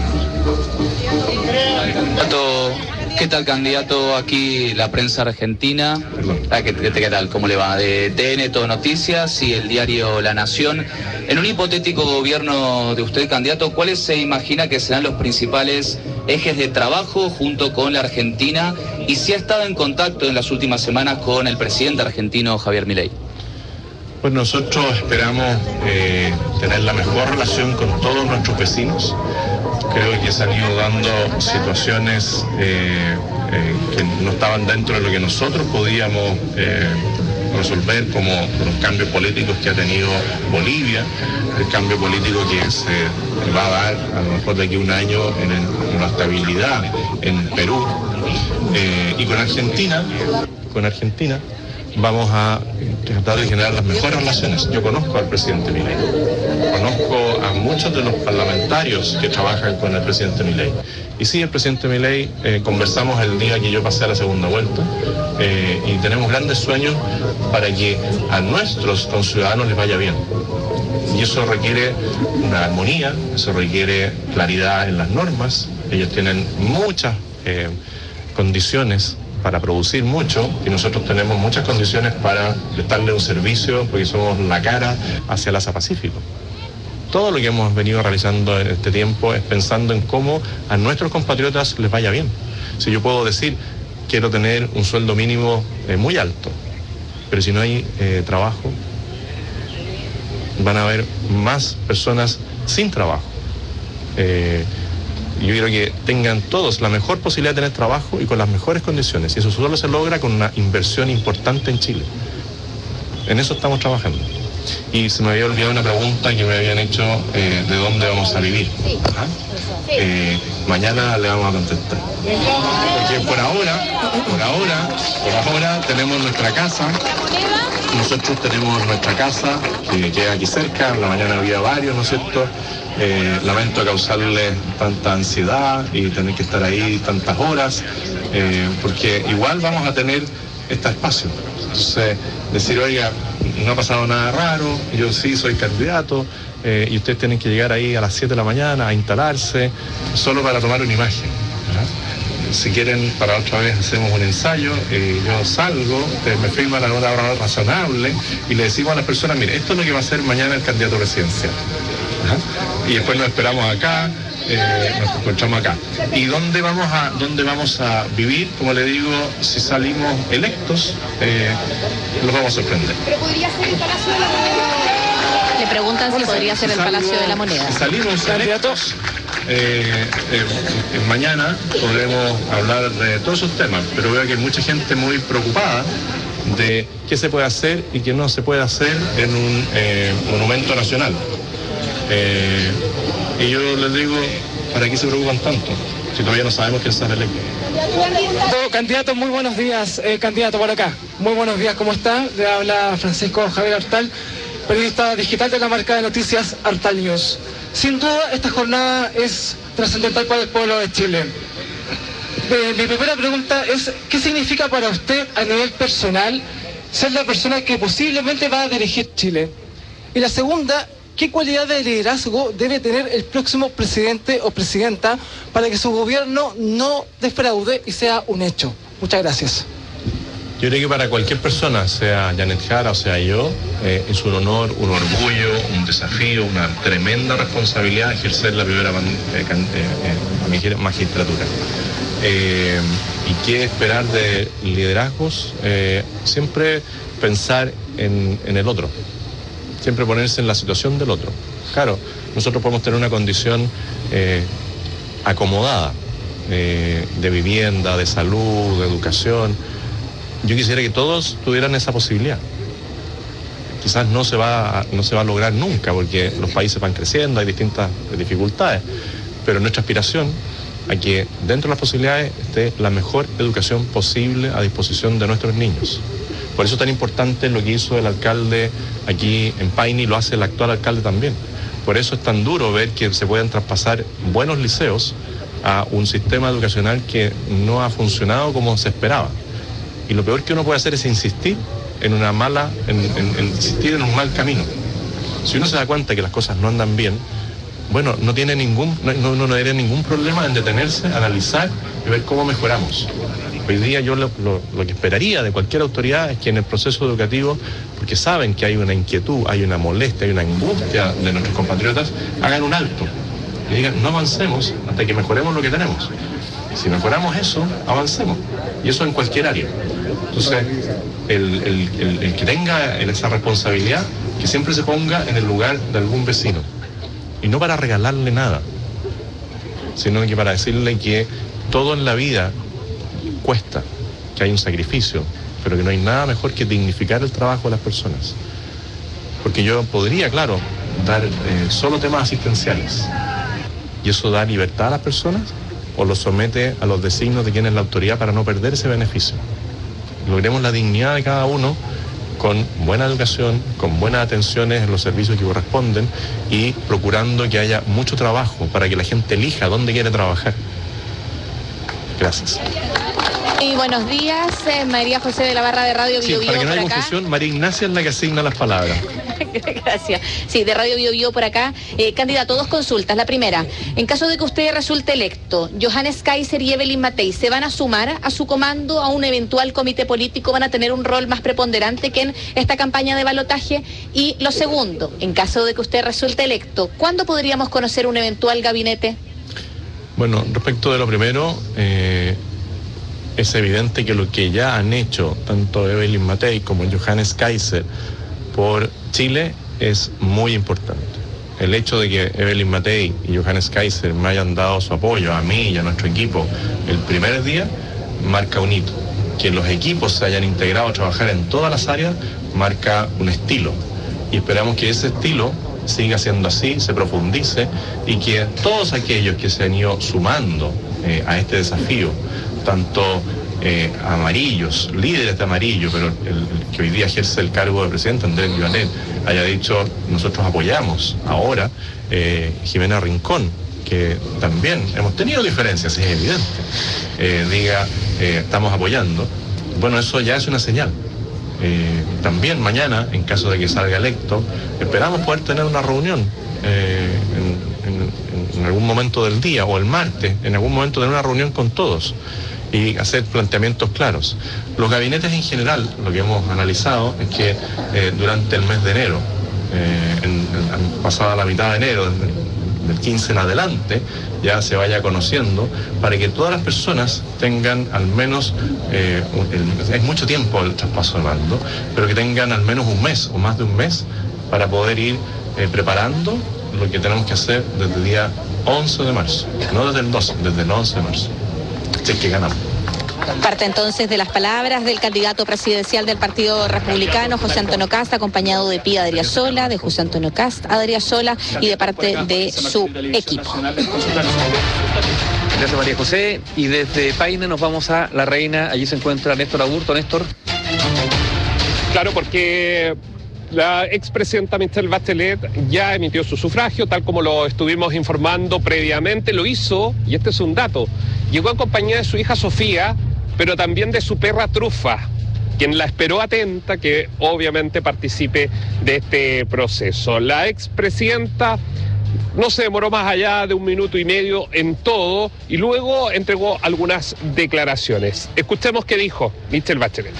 ¿Qué tal, candidato? Aquí la prensa argentina. Ah, ¿qué, qué, ¿Qué tal? ¿Cómo le va? De T N, Todo Noticias y el diario La Nación. En un hipotético gobierno de usted, candidato, ¿cuáles se imagina que serán los principales ejes de trabajo junto con la Argentina? Y si ha estado en contacto en las últimas semanas con el presidente argentino Javier Milei. Pues nosotros esperamos eh, tener la mejor relación con todos nuestros vecinos. Creo que se han ido dando situaciones eh, eh, que no estaban dentro de lo que nosotros podíamos eh, resolver, como los cambios políticos que ha tenido Bolivia, el cambio político que se va a dar a lo mejor de aquí a un año en, el, en la estabilidad en Perú. Eh, y con Argentina, con Argentina vamos a tratar de generar las mejores relaciones. Yo conozco al presidente Milei, conozco a muchos de los parlamentarios que trabajan con el presidente Milei. Y sí, el presidente Milei, eh, conversamos el día que yo pasé a la segunda vuelta eh, y tenemos grandes sueños para que a nuestros conciudadanos les vaya bien. Y eso requiere una armonía, eso requiere claridad en las normas. Ellos tienen muchas eh, condiciones para producir mucho y nosotros tenemos muchas condiciones para prestarle un servicio porque somos la cara hacia el Asia Pacífico. Todo lo que hemos venido realizando en este tiempo es pensando en cómo a nuestros compatriotas les vaya bien. Si yo puedo decir, quiero tener un sueldo mínimo eh, muy alto, pero si no hay eh, trabajo, van a haber más personas sin trabajo. Eh, Yo quiero que tengan todos la mejor posibilidad de tener trabajo y con las mejores condiciones. Y eso solo se logra con una inversión importante en Chile. En eso estamos trabajando. Y se me había olvidado una pregunta que me habían hecho eh, de dónde vamos a vivir. ¿Ah? Eh, mañana le vamos a contestar. Porque por ahora, por ahora, por ahora tenemos nuestra casa. Nosotros tenemos nuestra casa que queda aquí cerca. En la mañana había varios, ¿no es cierto? Eh, lamento causarles tanta ansiedad y tener que estar ahí tantas horas, eh, porque igual vamos a tener este espacio. Entonces, decir, oiga, no ha pasado nada raro, yo sí soy candidato, eh, y ustedes tienen que llegar ahí a las siete de la mañana a instalarse, solo para tomar una imagen. ¿Verdad? Si quieren, para otra vez hacemos un ensayo, eh, yo salgo, ustedes me firman a una hora razonable y le decimos a las personas, mire, esto es lo que va a hacer mañana el candidato presidencial. Ajá. Y después nos esperamos acá, eh, nos encontramos acá. ¿Y dónde vamos a dónde vamos a vivir? Como le digo, si salimos electos, eh, los vamos a sorprender. ¿Pero podría ser el Palacio de la Moneda? Le preguntan si podría ser Si el Palacio salgo- de la Moneda. Si salimos electos, eh, eh, eh, mañana podremos hablar de todos esos temas, pero veo que hay mucha gente muy preocupada de qué se puede hacer y qué no se puede hacer en un eh, monumento nacional. Eh, y yo les digo, ¿para qué se preocupan tanto? Si todavía no sabemos quién sale electo. Oh, candidato, muy buenos días, eh, candidato por acá. Muy buenos días, ¿cómo está? Le habla Francisco Javier Artal, periodista digital de la marca de noticias Artal News. Sin duda, esta jornada es trascendental para el pueblo de Chile. Eh, mi primera pregunta es, ¿qué significa para usted a nivel personal ser la persona que posiblemente va a dirigir Chile? Y la segunda, ¿qué cualidad de liderazgo debe tener el próximo presidente o presidenta para que su gobierno no defraude y sea un hecho? Muchas gracias. Yo creo que para cualquier persona, sea Janet Jara o sea yo, eh, es un honor, un orgullo, un desafío, una tremenda responsabilidad ejercer la primera man- eh, can- eh, eh, magistratura. Eh, ¿Y qué esperar de liderazgos? Eh, siempre pensar en, en el otro, siempre ponerse en la situación del otro. Claro, nosotros podemos tener una condición eh, acomodada, eh, de vivienda, de salud, de educación. Yo quisiera que todos tuvieran esa posibilidad. Quizás no se va a, no se va a lograr nunca porque los países van creciendo, hay distintas dificultades, pero nuestra aspiración a que dentro de las posibilidades esté la mejor educación posible a disposición de nuestros niños. Por eso es tan importante lo que hizo el alcalde aquí en Paine y lo hace el actual alcalde también. Por eso es tan duro ver que se puedan traspasar buenos liceos a un sistema educacional que no ha funcionado como se esperaba. Y lo peor que uno puede hacer es insistir en una mala, en, en, en insistir en un mal camino. Si uno se da cuenta que las cosas no andan bien, bueno, no tiene ningún, no, no, no tiene ningún problema en detenerse, analizar y ver cómo mejoramos. Hoy día yo lo, lo, lo que esperaría de cualquier autoridad es que en el proceso educativo, porque saben que hay una inquietud, hay una molestia, hay una angustia de nuestros compatriotas, hagan un alto y digan, no avancemos hasta que mejoremos lo que tenemos. Si mejoramos eso, avancemos. Y eso en cualquier área. Entonces, el, el, el, el que tenga esa responsabilidad, que siempre se ponga en el lugar de algún vecino. Y no para regalarle nada, sino que para decirle que todo en la vida cuesta, que hay un sacrificio, pero que no hay nada mejor que dignificar el trabajo de las personas. Porque yo podría, claro, dar eh, solo temas asistenciales. ¿Y eso da libertad a las personas? ¿O lo somete a los designios de quien es la autoridad para no perder ese beneficio? logremos la dignidad de cada uno con buena educación, con buenas atenciones en los servicios que corresponden y procurando que haya mucho trabajo para que la gente elija dónde quiere trabajar. Gracias. Y buenos días, eh, María José de la Barra de Radio Sí, Bio Bio para que no por haya acá. confusión, María Ignacia es la que asigna las palabras. Gracias. Sí, de Radio Bio Bio por acá. Eh, candidato, dos consultas. La primera, en caso de que usted resulte electo, Johannes Kaiser y Evelyn Matei, ¿se van a sumar a su comando, a un eventual comité político? ¿Van a tener un rol más preponderante que en esta campaña de balotaje? Y lo segundo, en caso de que usted resulte electo, ¿cuándo podríamos conocer un eventual gabinete? Bueno, respecto de lo primero, eh, es evidente que lo que ya han hecho tanto Evelyn Matei como Johannes Kaiser por Chile es muy importante. El hecho de que Evelyn Matei y Johannes Kaiser me hayan dado su apoyo a mí y a nuestro equipo el primer día marca un hito. Que los equipos se hayan integrado a trabajar en todas las áreas marca un estilo. Y esperamos que ese estilo siga siendo así, se profundice y que todos aquellos que se han ido sumando eh, a este desafío, tanto eh, amarillos, líderes de amarillo, pero el, el que hoy día ejerce el cargo de presidente, Andrés Vivanel, haya dicho, nosotros apoyamos ahora, eh, Jimena Rincón, que también hemos tenido diferencias, es evidente, eh, diga, eh, estamos apoyando, bueno, eso ya es una señal. Eh, también mañana, en caso de que salga electo, esperamos poder tener una reunión eh, en, en, en algún momento del día, o el martes, en algún momento tener una reunión con todos y hacer planteamientos claros. Los gabinetes en general, lo que hemos analizado es que eh, durante el mes de enero, eh, en, en, pasada la mitad de enero, del quince en adelante, ya se vaya conociendo, para que todas las personas tengan al menos, eh, el, es mucho tiempo el traspaso de mando, pero que tengan al menos un mes o más de un mes para poder ir eh, preparando lo que tenemos que hacer desde el día once de marzo, no desde el doce, desde el once de marzo, si es que ganamos. Parte entonces de las palabras del candidato presidencial del Partido Republicano, José Antonio Kast, acompañado de Pía Adriasola, de José Antonio Kast Adriasola y de parte de su equipo. Gracias, María José. Y desde Paine nos vamos a La Reina. Allí se encuentra Néstor Aburto. Néstor. Claro, porque la expresidenta Michelle Bachelet ya emitió su sufragio, tal como lo estuvimos informando previamente. Lo hizo, y este es un dato, llegó en compañía de su hija Sofía, pero también de su perra Trufa, quien la esperó atenta que obviamente participe de este proceso. La expresidenta no se demoró más allá de un minuto y medio en todo y luego entregó algunas declaraciones. Escuchemos qué dijo Michelle Bachelet.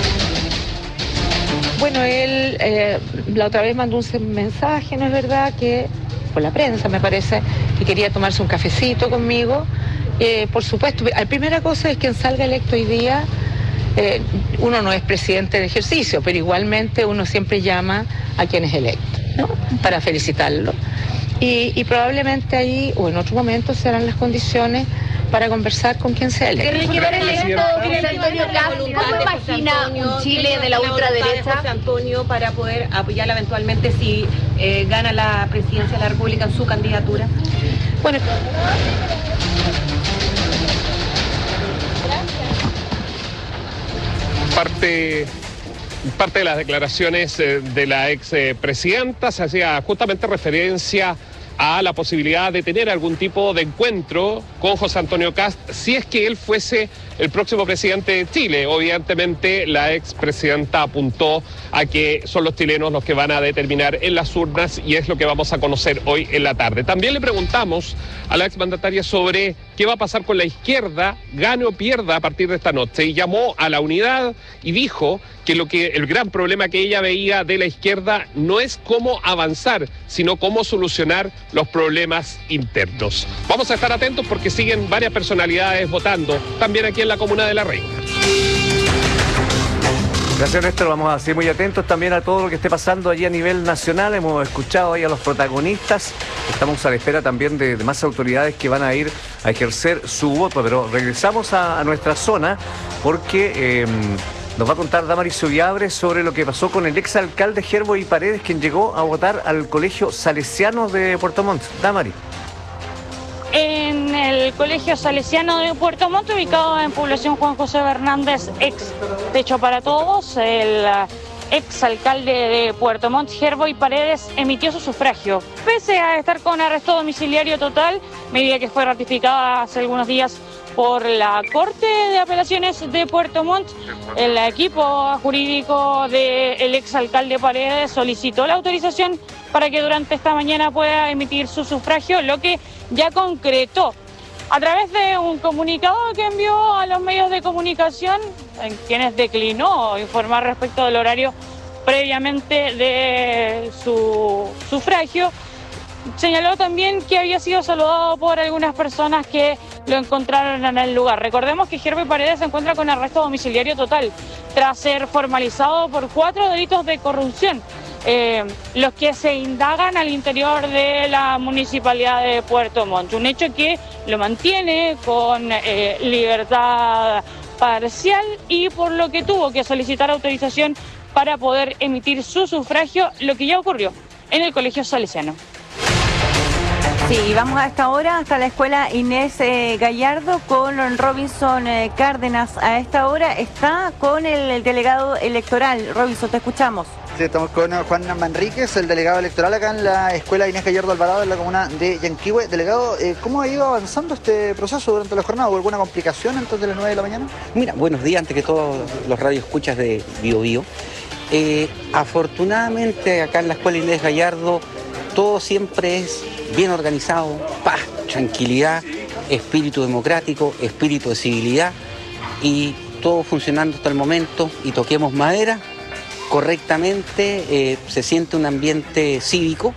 Bueno, él eh, la otra vez mandó un mensaje, ¿no es verdad?, que por la prensa me parece, que quería tomarse un cafecito conmigo. Eh, por supuesto, la primera cosa es que salga electo hoy día, eh, uno no es presidente de ejercicio, pero igualmente uno siempre llama a quien es electo, ¿no?, para felicitarlo. Y, y probablemente ahí o en otro momento serán las condiciones para conversar con quien sea electo. Tiene que ver el electo José Antonio Kast. ¿Cómo imagina un Chile de la ultraderecha? José Antonio para poder apoyarla eventualmente si eh, gana la presidencia de la República en su candidatura. Bueno, Parte, parte de las declaraciones eh, de la ex eh, presidenta se hacía justamente referencia a la posibilidad de tener algún tipo de encuentro con José Antonio Kast si es que él fuese el próximo presidente de Chile. Obviamente la expresidenta apuntó a que son los chilenos los que van a determinar en las urnas y es lo que vamos a conocer hoy en la tarde. También le preguntamos a la exmandataria sobre qué va a pasar con la izquierda, gane o pierda a partir de esta noche, y llamó a la unidad y dijo que lo que el gran problema que ella veía de la izquierda no es cómo avanzar, sino cómo solucionar los problemas internos. Vamos a estar atentos porque siguen varias personalidades votando, también aquí en la comuna de La Reina. Gracias, Néstor. Vamos a seguir muy atentos también a todo lo que esté pasando allí a nivel nacional. Hemos escuchado ahí a los protagonistas. Estamos a la espera también de, de más autoridades que van a ir a ejercer su voto. Pero regresamos a, a nuestra zona porque eh, nos va a contar Damaris Viabre sobre lo que pasó con el exalcalde Gerboy Paredes, quien llegó a votar al Colegio Salesiano de Puerto Montt. Damaris. En el el Colegio Salesiano de Puerto Montt, ubicado en población Juan José Fernández, ex Techo para Todos. El ex alcalde de Puerto Montt, Gerboy Paredes, emitió su sufragio. Pese a estar con arresto domiciliario total, medida que fue ratificada hace algunos días por la Corte de Apelaciones de Puerto Montt, el equipo jurídico del exalcalde Paredes solicitó la autorización para que durante esta mañana pueda emitir su sufragio, lo que ya concretó a través de un comunicado que envió a los medios de comunicación, en quienes declinó informar respecto del horario previamente de su sufragio. Señaló también que había sido saludado por algunas personas que lo encontraron en el lugar. Recordemos que Gerboy Paredes se encuentra con arresto domiciliario total tras ser formalizado por cuatro delitos de corrupción, eh, los que se indagan al interior de la municipalidad de Puerto Montt. Un hecho que lo mantiene con eh, libertad parcial y por lo que tuvo que solicitar autorización para poder emitir su sufragio, lo que ya ocurrió en el Colegio Salesiano. Sí, vamos a esta hora hasta la escuela Inés eh, Gallardo con Robinson eh, Cárdenas. A esta hora está con el, el delegado electoral. Robinson, te escuchamos. Sí, estamos con Juan Manríquez, el delegado electoral acá en la escuela Inés Gallardo Alvarado, en la comuna de Yanquihue. Delegado, eh, ¿cómo ha ido avanzando este proceso durante la jornada? ¿Hubo alguna complicación antes de las nueve de la mañana? Mira, buenos días, antes que todos los radioescuchas de Bio Bio. Eh, afortunadamente acá en la escuela Inés Gallardo todo siempre es bien organizado, paz, tranquilidad, espíritu democrático, espíritu de civilidad y todo funcionando hasta el momento. Y toquemos madera correctamente, eh, se siente un ambiente cívico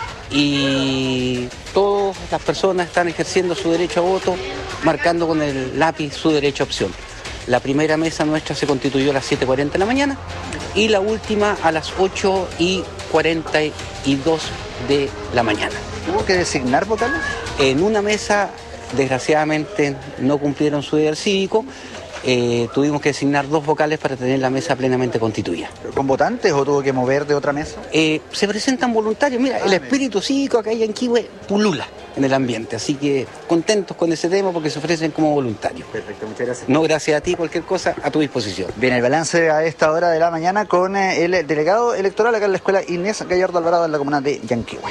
y todas las personas están ejerciendo su derecho a voto, marcando con el lápiz su derecho a opción. La primera mesa nuestra se constituyó a las siete y cuarenta de la mañana y la última a las ocho y cuarenta y dos de la mañana. ¿Hubo que designar vocales? En una mesa, desgraciadamente, no cumplieron su deber cívico. Eh, tuvimos que designar dos vocales para tener la mesa plenamente constituida. ¿Con votantes o tuvo que mover de otra mesa? Eh, se presentan voluntarios. Mira, el espíritu cívico acá en Yanquihue pulula en el ambiente, así que contentos con ese tema porque se ofrecen como voluntarios. Perfecto, muchas gracias. No, gracias a ti, cualquier cosa a tu disposición. Bien, el balance a esta hora de la mañana con eh, el delegado electoral acá en la escuela Inés Gallardo Alvarado en la comuna de Yanquihue.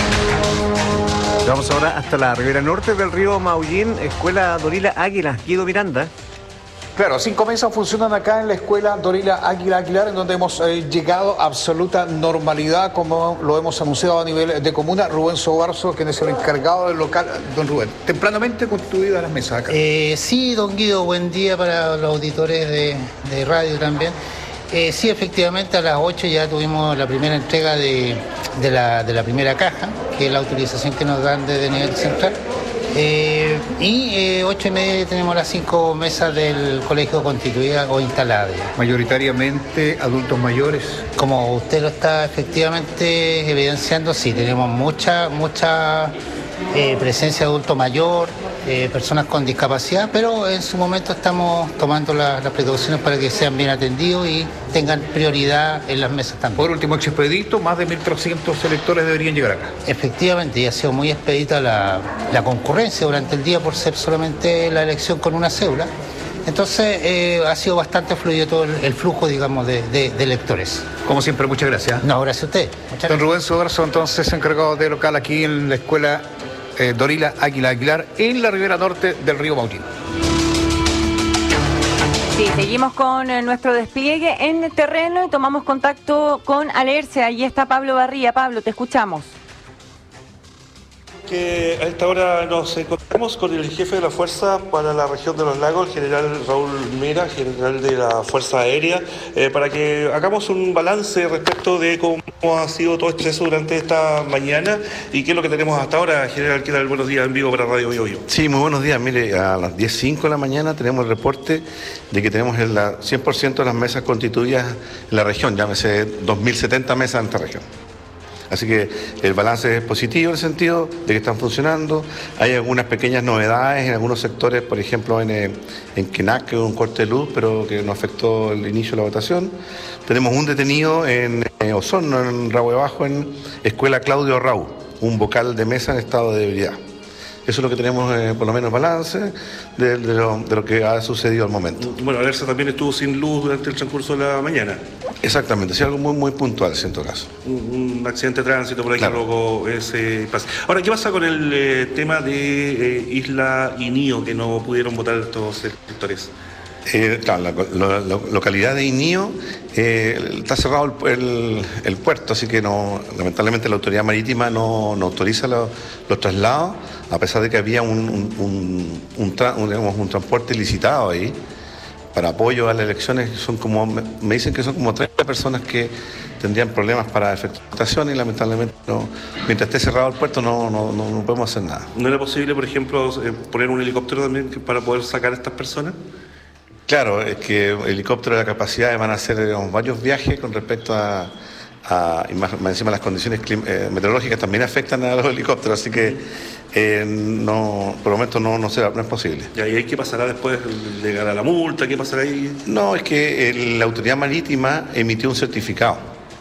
Vamos ahora hasta la ribera norte del río Maullín, escuela Dorila Águila, Guido Miranda. Claro, cinco mesas funcionan acá en la escuela Dorila Águila Aguilar, en donde hemos eh, llegado a absoluta normalidad, como lo hemos anunciado a nivel de comuna. Rubén Sobarzo, quien es el encargado del local. Don Rubén, tempranamente constituidas las mesas acá. Eh, sí, don Guido, buen día para los auditores de, de radio también. Eh, sí, efectivamente, a las ocho ya tuvimos la primera entrega de, de, la, de la primera caja, que es la autorización que nos dan desde nivel central. Eh, y eh, ocho y media tenemos las cinco mesas del colegio constituidas o instaladas. Mayoritariamente adultos mayores. Como usted lo está efectivamente evidenciando, sí, tenemos mucha, mucha eh, presencia de adulto mayor, eh, personas con discapacidad, pero en su momento estamos tomando la, las precauciones para que sean bien atendidos y tengan prioridad en las mesas también. Por último, expedito, más de mil trescientos electores deberían llegar acá. Efectivamente, y ha sido muy expedita la, la concurrencia durante el día por ser solamente la elección con una cédula. Entonces eh, ha sido bastante fluido todo el, el flujo, digamos, de, de, de electores. Como siempre, muchas gracias. No, gracias a usted. Muchas Don Rubén Sobarzo, entonces encargado de local aquí en la escuela eh, Dorila Águila Aguilar, en la ribera norte del río Maullín. Sí, seguimos con eh, nuestro despliegue en terreno y tomamos contacto con Alerce. Allí está Pablo Barría. Pablo, te escuchamos. Que a esta hora nos encontramos con el jefe de la Fuerza para la región de los lagos, el general Raúl Mera, general de la Fuerza Aérea, eh, para que hagamos un balance respecto de cómo ha sido todo este proceso durante esta mañana y qué es lo que tenemos hasta ahora. General, ¿qué tal? Buenos días en vivo para Radio Bio Bio. Sí, muy buenos días. Mire, a las diez cinco de la mañana tenemos el reporte de que tenemos el cien por ciento de las mesas constituidas en la región, llámese dos mil setenta mesas en esta región. Así que el balance es positivo en el sentido de que están funcionando. Hay algunas pequeñas novedades en algunos sectores, por ejemplo en, en Quenac, que hubo un corte de luz, pero que no afectó el inicio de la votación. Tenemos un detenido en, en Osorno, en Rahue Bajo, en Escuela Claudio Arrau, un vocal de mesa en estado de debilidad. Eso es lo que tenemos, eh, por lo menos, balance de, de, lo, de lo que ha sucedido al momento. Bueno, Alerce también estuvo sin luz durante el transcurso de la mañana. Exactamente, sí, algo muy, muy puntual, en todo caso. Un, un accidente de tránsito por ahí claro. que provocó ese pase. Ahora, ¿qué pasa con el eh, tema de eh, Isla Inío, que no pudieron votar estos sectores? Eh, claro, la, la, la localidad de Inío eh, está cerrado el, el, el puerto, así que no, lamentablemente la autoridad marítima no, no autoriza lo, los traslados, a pesar de que había un, un, un, un, tra, un, digamos, un transporte licitado ahí para apoyo a las elecciones. Son como, me dicen que son como treinta personas que tendrían problemas para efectuación y lamentablemente no, mientras esté cerrado el puerto no, no, no, no podemos hacer nada. ¿No era posible, por ejemplo, poner un helicóptero también para poder sacar a estas personas? Claro, es que el helicóptero de la capacidad van a hacer, digamos, varios viajes con respecto a, a y más, más encima las condiciones eh, meteorológicas también afectan a los helicópteros, así que eh, no, por el momento no, no, será, no es posible. ¿Y ahí qué pasará después? ¿Llegará la multa? ¿Qué pasará ahí? No, es que el, la autoridad marítima emitió un certificado,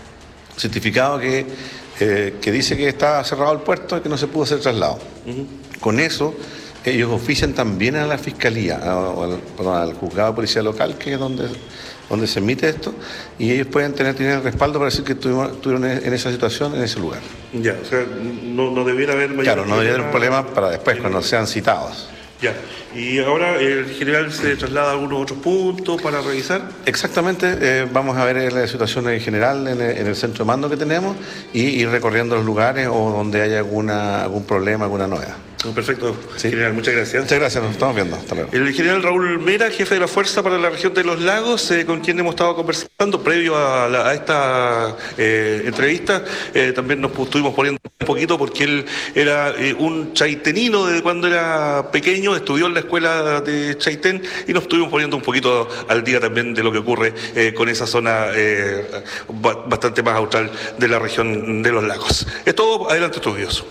un certificado que, eh, que dice que está cerrado el puerto y que no se pudo hacer traslado. Uh-huh. Con eso ellos ofician también a la Fiscalía, al, perdón, al Juzgado de Policía Local, que es donde, donde se emite esto, y ellos pueden tener, tener el respaldo para decir que estuvieron, estuvieron en esa situación, en ese lugar. Ya, o sea, no, no debiera haber mayor... Claro, no debiera haber un problema para después, cuando sean citados. Ya, y ahora el general se traslada a algunos otros puntos para revisar. Exactamente, eh, vamos a ver la situación en general en el, en el centro de mando que tenemos y ir recorriendo los lugares o donde haya alguna, algún problema, alguna novedad. Perfecto, sí. General, muchas gracias. Muchas gracias, nos estamos viendo. Hasta luego. El general Raúl Mera, jefe de la Fuerza para la región de los Lagos, eh, con quien hemos estado conversando previo a, la, a esta eh, entrevista. Eh, también nos estuvimos poniendo un poquito porque él era eh, un chaitenino desde cuando era pequeño, estudió en la escuela de Chaitén y nos estuvimos poniendo un poquito al día también de lo que ocurre eh, con esa zona eh, bastante más austral de la región de los Lagos. Es todo, adelante estudios.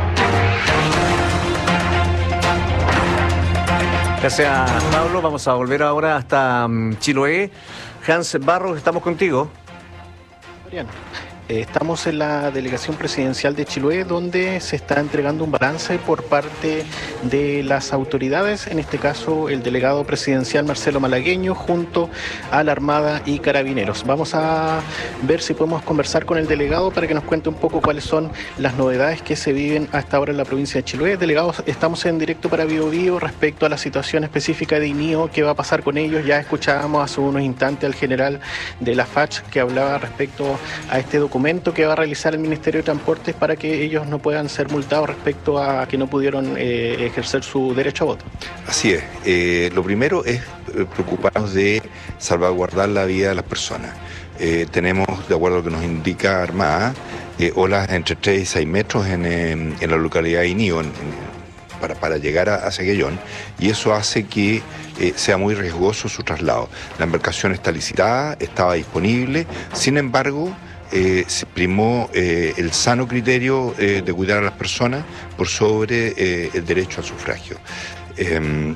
Gracias, Pablo. Vamos a volver ahora hasta um, Chiloé. Hans Barros, estamos contigo. Bien. Estamos en la delegación presidencial de Chiloé, donde se está entregando un balance por parte de las autoridades, en este caso el delegado presidencial Marcelo Malagueño, junto a la Armada y Carabineros. Vamos a ver si podemos conversar con el delegado para que nos cuente un poco cuáles son las novedades que se viven hasta ahora en la provincia de Chiloé. Delegado, estamos en directo para Bio Bio respecto a la situación específica de Inío, qué va a pasar con ellos. Ya escuchábamos hace unos instantes al general de la F A C H que hablaba respecto a este documento documento que va a realizar el Ministerio de Transportes para que ellos no puedan ser multados respecto a que no pudieron eh, ejercer su derecho a voto. Así es. Eh, lo primero es preocuparnos de salvaguardar la vida de las personas. Eh, tenemos, de acuerdo a lo que nos indica Armada, eh, olas entre tres y seis metros en, en, en la localidad de Inío, en, en, para, para llegar a, a Seguellón, y eso hace que eh, sea muy riesgoso su traslado. La embarcación está licitada, estaba disponible, sin embargo, Eh, se primó eh, el sano criterio eh, de cuidar a las personas por sobre eh, el derecho al sufragio. Eh,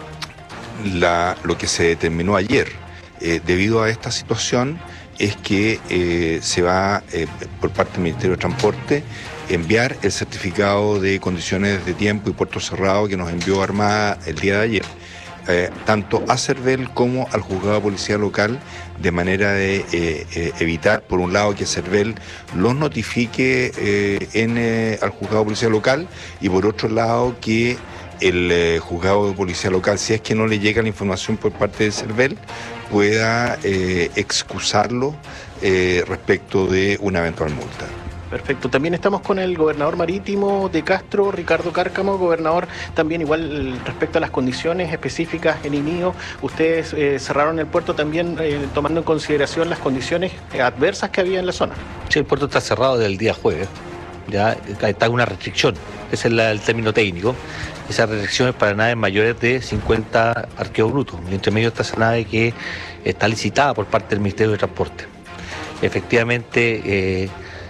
la, lo que se determinó ayer, eh, debido a esta situación, es que eh, se va, eh, por parte del Ministerio de Transporte, enviar el certificado de condiciones de tiempo y puerto cerrado que nos envió Armada el día de ayer. Eh, tanto a CERVEL como al juzgado de policía local, de manera de eh, eh, evitar, por un lado, que CERVEL los notifique eh, en, eh, al juzgado de policía local, y por otro lado que el eh, juzgado de policía local, si es que no le llega la información por parte de CERVEL, pueda eh, excusarlo eh, respecto de una eventual multa. Perfecto. También estamos con el gobernador marítimo de Castro, Ricardo Cárcamo. Gobernador, también igual respecto a las condiciones específicas en Inío, ustedes eh, cerraron el puerto también eh, tomando en consideración las condiciones adversas que había en la zona. Sí, el puerto está cerrado desde el día jueves. Ya está una restricción, ese es la, el término técnico. Esa restricción es para naves mayores de cincuenta arqueos brutos. Y entre medio está esa nave que está licitada por parte del Ministerio de Transporte. Efectivamente, eh,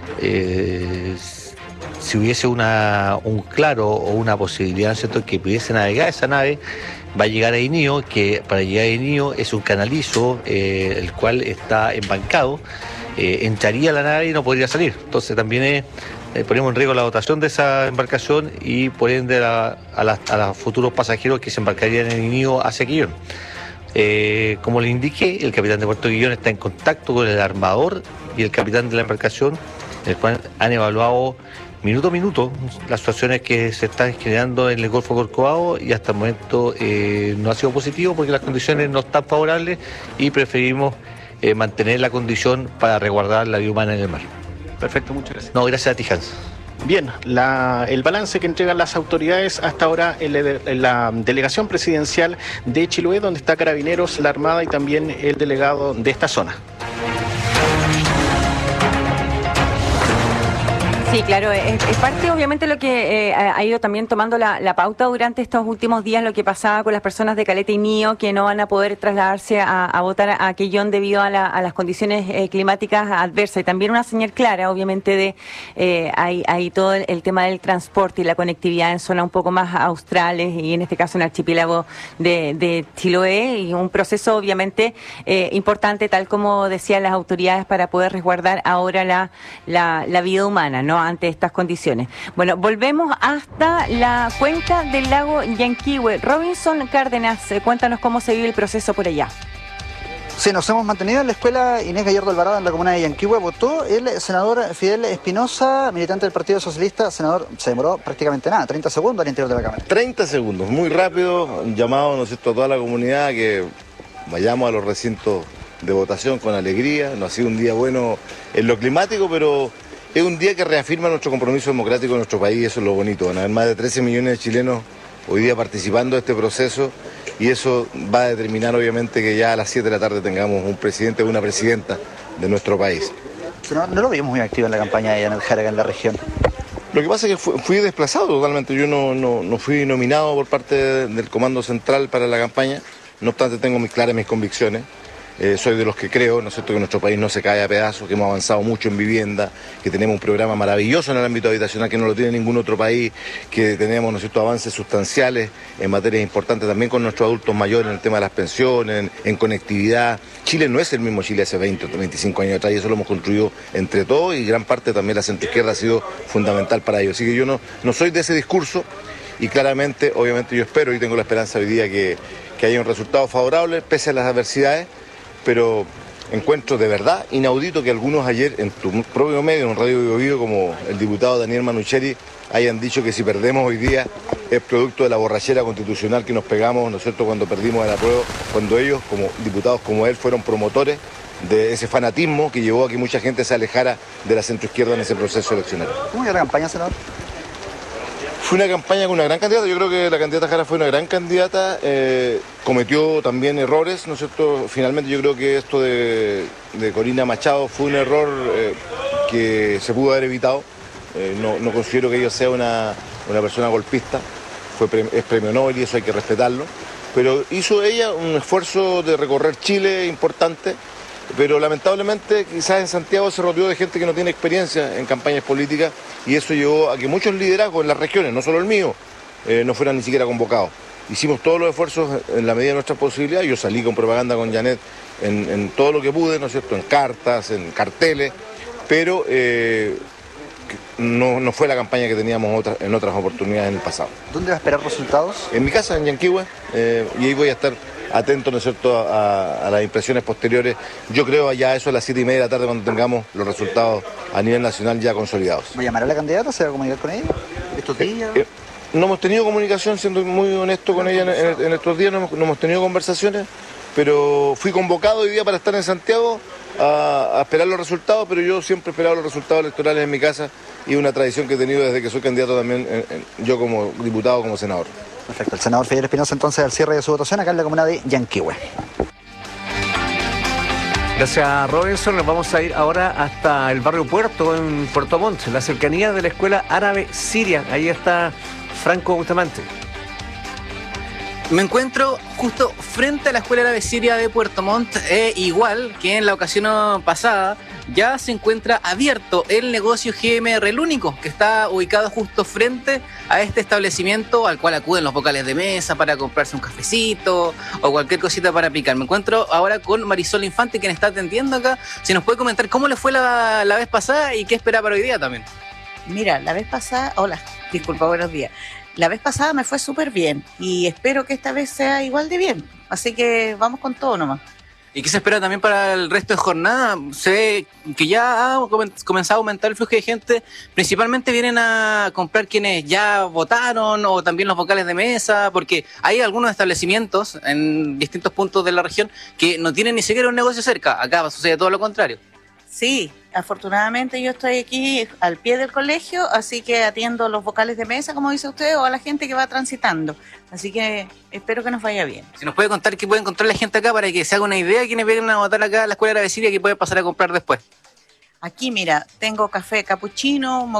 Eh, si hubiese una, un claro o una posibilidad, ¿cierto?, que pudiese navegar esa nave, va a llegar a Inío, que para llegar a Inío es un canalizo eh, el cual está embancado, eh, entraría la nave y no podría salir. Entonces también es eh, ponemos en riesgo la dotación de esa embarcación y por ende a, a, la, a los futuros pasajeros que se embarcarían en el Nido hacia Quillón. Eh, como le indiqué, el capitán de Puerto Quillón está en contacto con el armador y el capitán de la embarcación, en el cual han evaluado minuto a minuto las situaciones que se están generando en el Golfo Corcovado y hasta el momento eh, no ha sido positivo porque las condiciones no están favorables y preferimos eh, mantener la condición para resguardar la vida humana en el mar. Perfecto, muchas gracias. No, gracias a ti, Hans. Bien, la, el balance que entregan las autoridades hasta ahora en la, en la delegación presidencial de Chiloé, donde está Carabineros, la Armada y también el delegado de esta zona. Sí, claro, es, es parte obviamente lo que eh, ha ido también tomando la, la pauta durante estos últimos días, lo que pasaba con las personas de Caleta y Nío, que no van a poder trasladarse a, a votar a Quillón debido a, la, a las condiciones eh, climáticas adversas. Y también una señal clara, obviamente, de eh, hay, hay todo el, el tema del transporte y la conectividad en zonas un poco más australes y en este caso en el archipiélago de, de Chiloé, y un proceso obviamente eh, importante, tal como decían las autoridades, para poder resguardar ahora la, la, la vida humana, ¿no?, ante estas condiciones. Bueno, volvemos hasta la cuenca del lago Yanquihue. Robinson Cárdenas, cuéntanos cómo se vive el proceso por allá. Sí, nos hemos mantenido en la escuela Inés Gallardo Alvarado, en la comuna de Yanquihue. Votó el senador Fidel Espinosa, militante del Partido Socialista. Senador, se demoró prácticamente nada, treinta segundos al interior de la Cámara. treinta segundos, muy rápido. Un llamado, ¿no es cierto?, a toda la comunidad que vayamos a los recintos de votación con alegría. No ha sido un día bueno en lo climático, pero es un día que reafirma nuestro compromiso democrático en nuestro país, eso es lo bonito. Van a haber más de trece millones de chilenos hoy día participando de este proceso y eso va a determinar obviamente que ya a las siete de la tarde tengamos un presidente o una presidenta de nuestro país. No, no lo vimos muy activo en la campaña de Janet Jara en la región. Lo que pasa es que fui, fui desplazado totalmente, yo no, no, no fui nominado por parte del Comando Central para la campaña, no obstante tengo muy claras mis convicciones. Eh, soy de los que creo, ¿no es cierto?, que nuestro país no se cae a pedazos, que hemos avanzado mucho en vivienda, que tenemos un programa maravilloso en el ámbito habitacional que no lo tiene ningún otro país, que tenemos, ¿no es cierto?, avances sustanciales en materias importantes también con nuestros adultos mayores en el tema de las pensiones, en, en conectividad. Chile no es el mismo Chile hace veinte o veinticinco años atrás y eso lo hemos construido entre todos y gran parte también la centroizquierda ha sido fundamental para ello. Así que yo no, no soy de ese discurso y claramente, obviamente yo espero y tengo la esperanza hoy día que, que haya un resultado favorable pese a las adversidades, pero encuentro de verdad inaudito que algunos ayer en tu propio medio, en Radio Bio Bio, como el diputado Daniel Manucheri, hayan dicho que si perdemos hoy día es producto de la borrachera constitucional que nos pegamos, ¿no es cierto?, cuando perdimos el apruebo, cuando ellos, como diputados como él, fueron promotores de ese fanatismo que llevó a que mucha gente se alejara de la centroizquierda en ese proceso eleccionario. ¿Cómo iba la campaña, senador? Fue una campaña con una gran candidata, yo creo que la candidata Jara fue una gran candidata, eh, cometió también errores, ¿no es cierto? Finalmente yo creo que esto de, de Corina Machado fue un error eh, que se pudo haber evitado, eh, no, no considero que ella sea una, una persona golpista, fue pre, es premio Nobel y eso hay que respetarlo, pero hizo ella un esfuerzo de recorrer Chile importante, pero lamentablemente quizás en Santiago se rodeó de gente que no tiene experiencia en campañas políticas y eso llevó a que muchos liderazgos en las regiones, no solo el mío, eh, no fueran ni siquiera convocados. Hicimos todos los esfuerzos en la medida de nuestras posibilidades, yo salí con propaganda con Janet en, en todo lo que pude, ¿no es cierto?, en cartas, en carteles, pero eh, no, no fue la campaña que teníamos otra, en otras oportunidades en el pasado. ¿Dónde va a esperar resultados? En mi casa, en Yanquihue, eh, y ahí voy a estar atento, ¿no es cierto?, a, a las impresiones posteriores. Yo creo allá eso a las siete y media de la tarde cuando tengamos los resultados a nivel nacional ya consolidados. ¿Va a llamar a la candidata? ¿Se va a comunicar con ella estos días? Eh, eh, no hemos tenido comunicación, siendo muy honesto con ella en, en, en estos días, no hemos, no hemos tenido conversaciones, pero fui convocado hoy día para estar en Santiago a, a esperar los resultados, pero yo siempre he esperado los resultados electorales en mi casa y una tradición que he tenido desde que soy candidato también, en, en, yo como diputado, como senador. Perfecto. El senador Fidel Espinosa entonces al cierre de su votación acá en la comuna de Yanquihue. Gracias, Robinson. Nos vamos a ir ahora hasta el barrio Puerto, en Puerto Montt, la cercanía de la Escuela Árabe Siria. Ahí está Franco Bustamante. Me encuentro justo frente a la Escuela Árabe Siria de Puerto Montt, eh, igual que en la ocasión pasada. Ya se encuentra abierto el negocio G M R, el único que está ubicado justo frente a este establecimiento al cual acuden los vocales de mesa para comprarse un cafecito o cualquier cosita para picar. Me encuentro ahora con Marisol Infante, quien está atendiendo acá. Si nos puede comentar cómo le fue la, la vez pasada y qué espera para hoy día también. Mira, la vez pasada, hola, disculpa, buenos días. La vez pasada me fue súper bien y espero que esta vez sea igual de bien. Así que vamos con todo nomás. ¿Y qué se espera también para el resto de jornada? Se ve que ya ha comenzado a aumentar el flujo de gente. Principalmente vienen a comprar quienes ya votaron o también los vocales de mesa, porque hay algunos establecimientos en distintos puntos de la región que no tienen ni siquiera un negocio cerca. Acá sucede todo lo contrario. Sí, afortunadamente yo estoy aquí al pie del colegio, así que atiendo los vocales de mesa, como dice usted, o a la gente que va transitando. Así que espero que nos vaya bien. Si nos puede contar qué puede encontrar la gente acá para que se haga una idea de quienes vengan a votar acá a la Escuela de la Veciria, que puede pasar a comprar después. Aquí, mira, tengo café capuchino,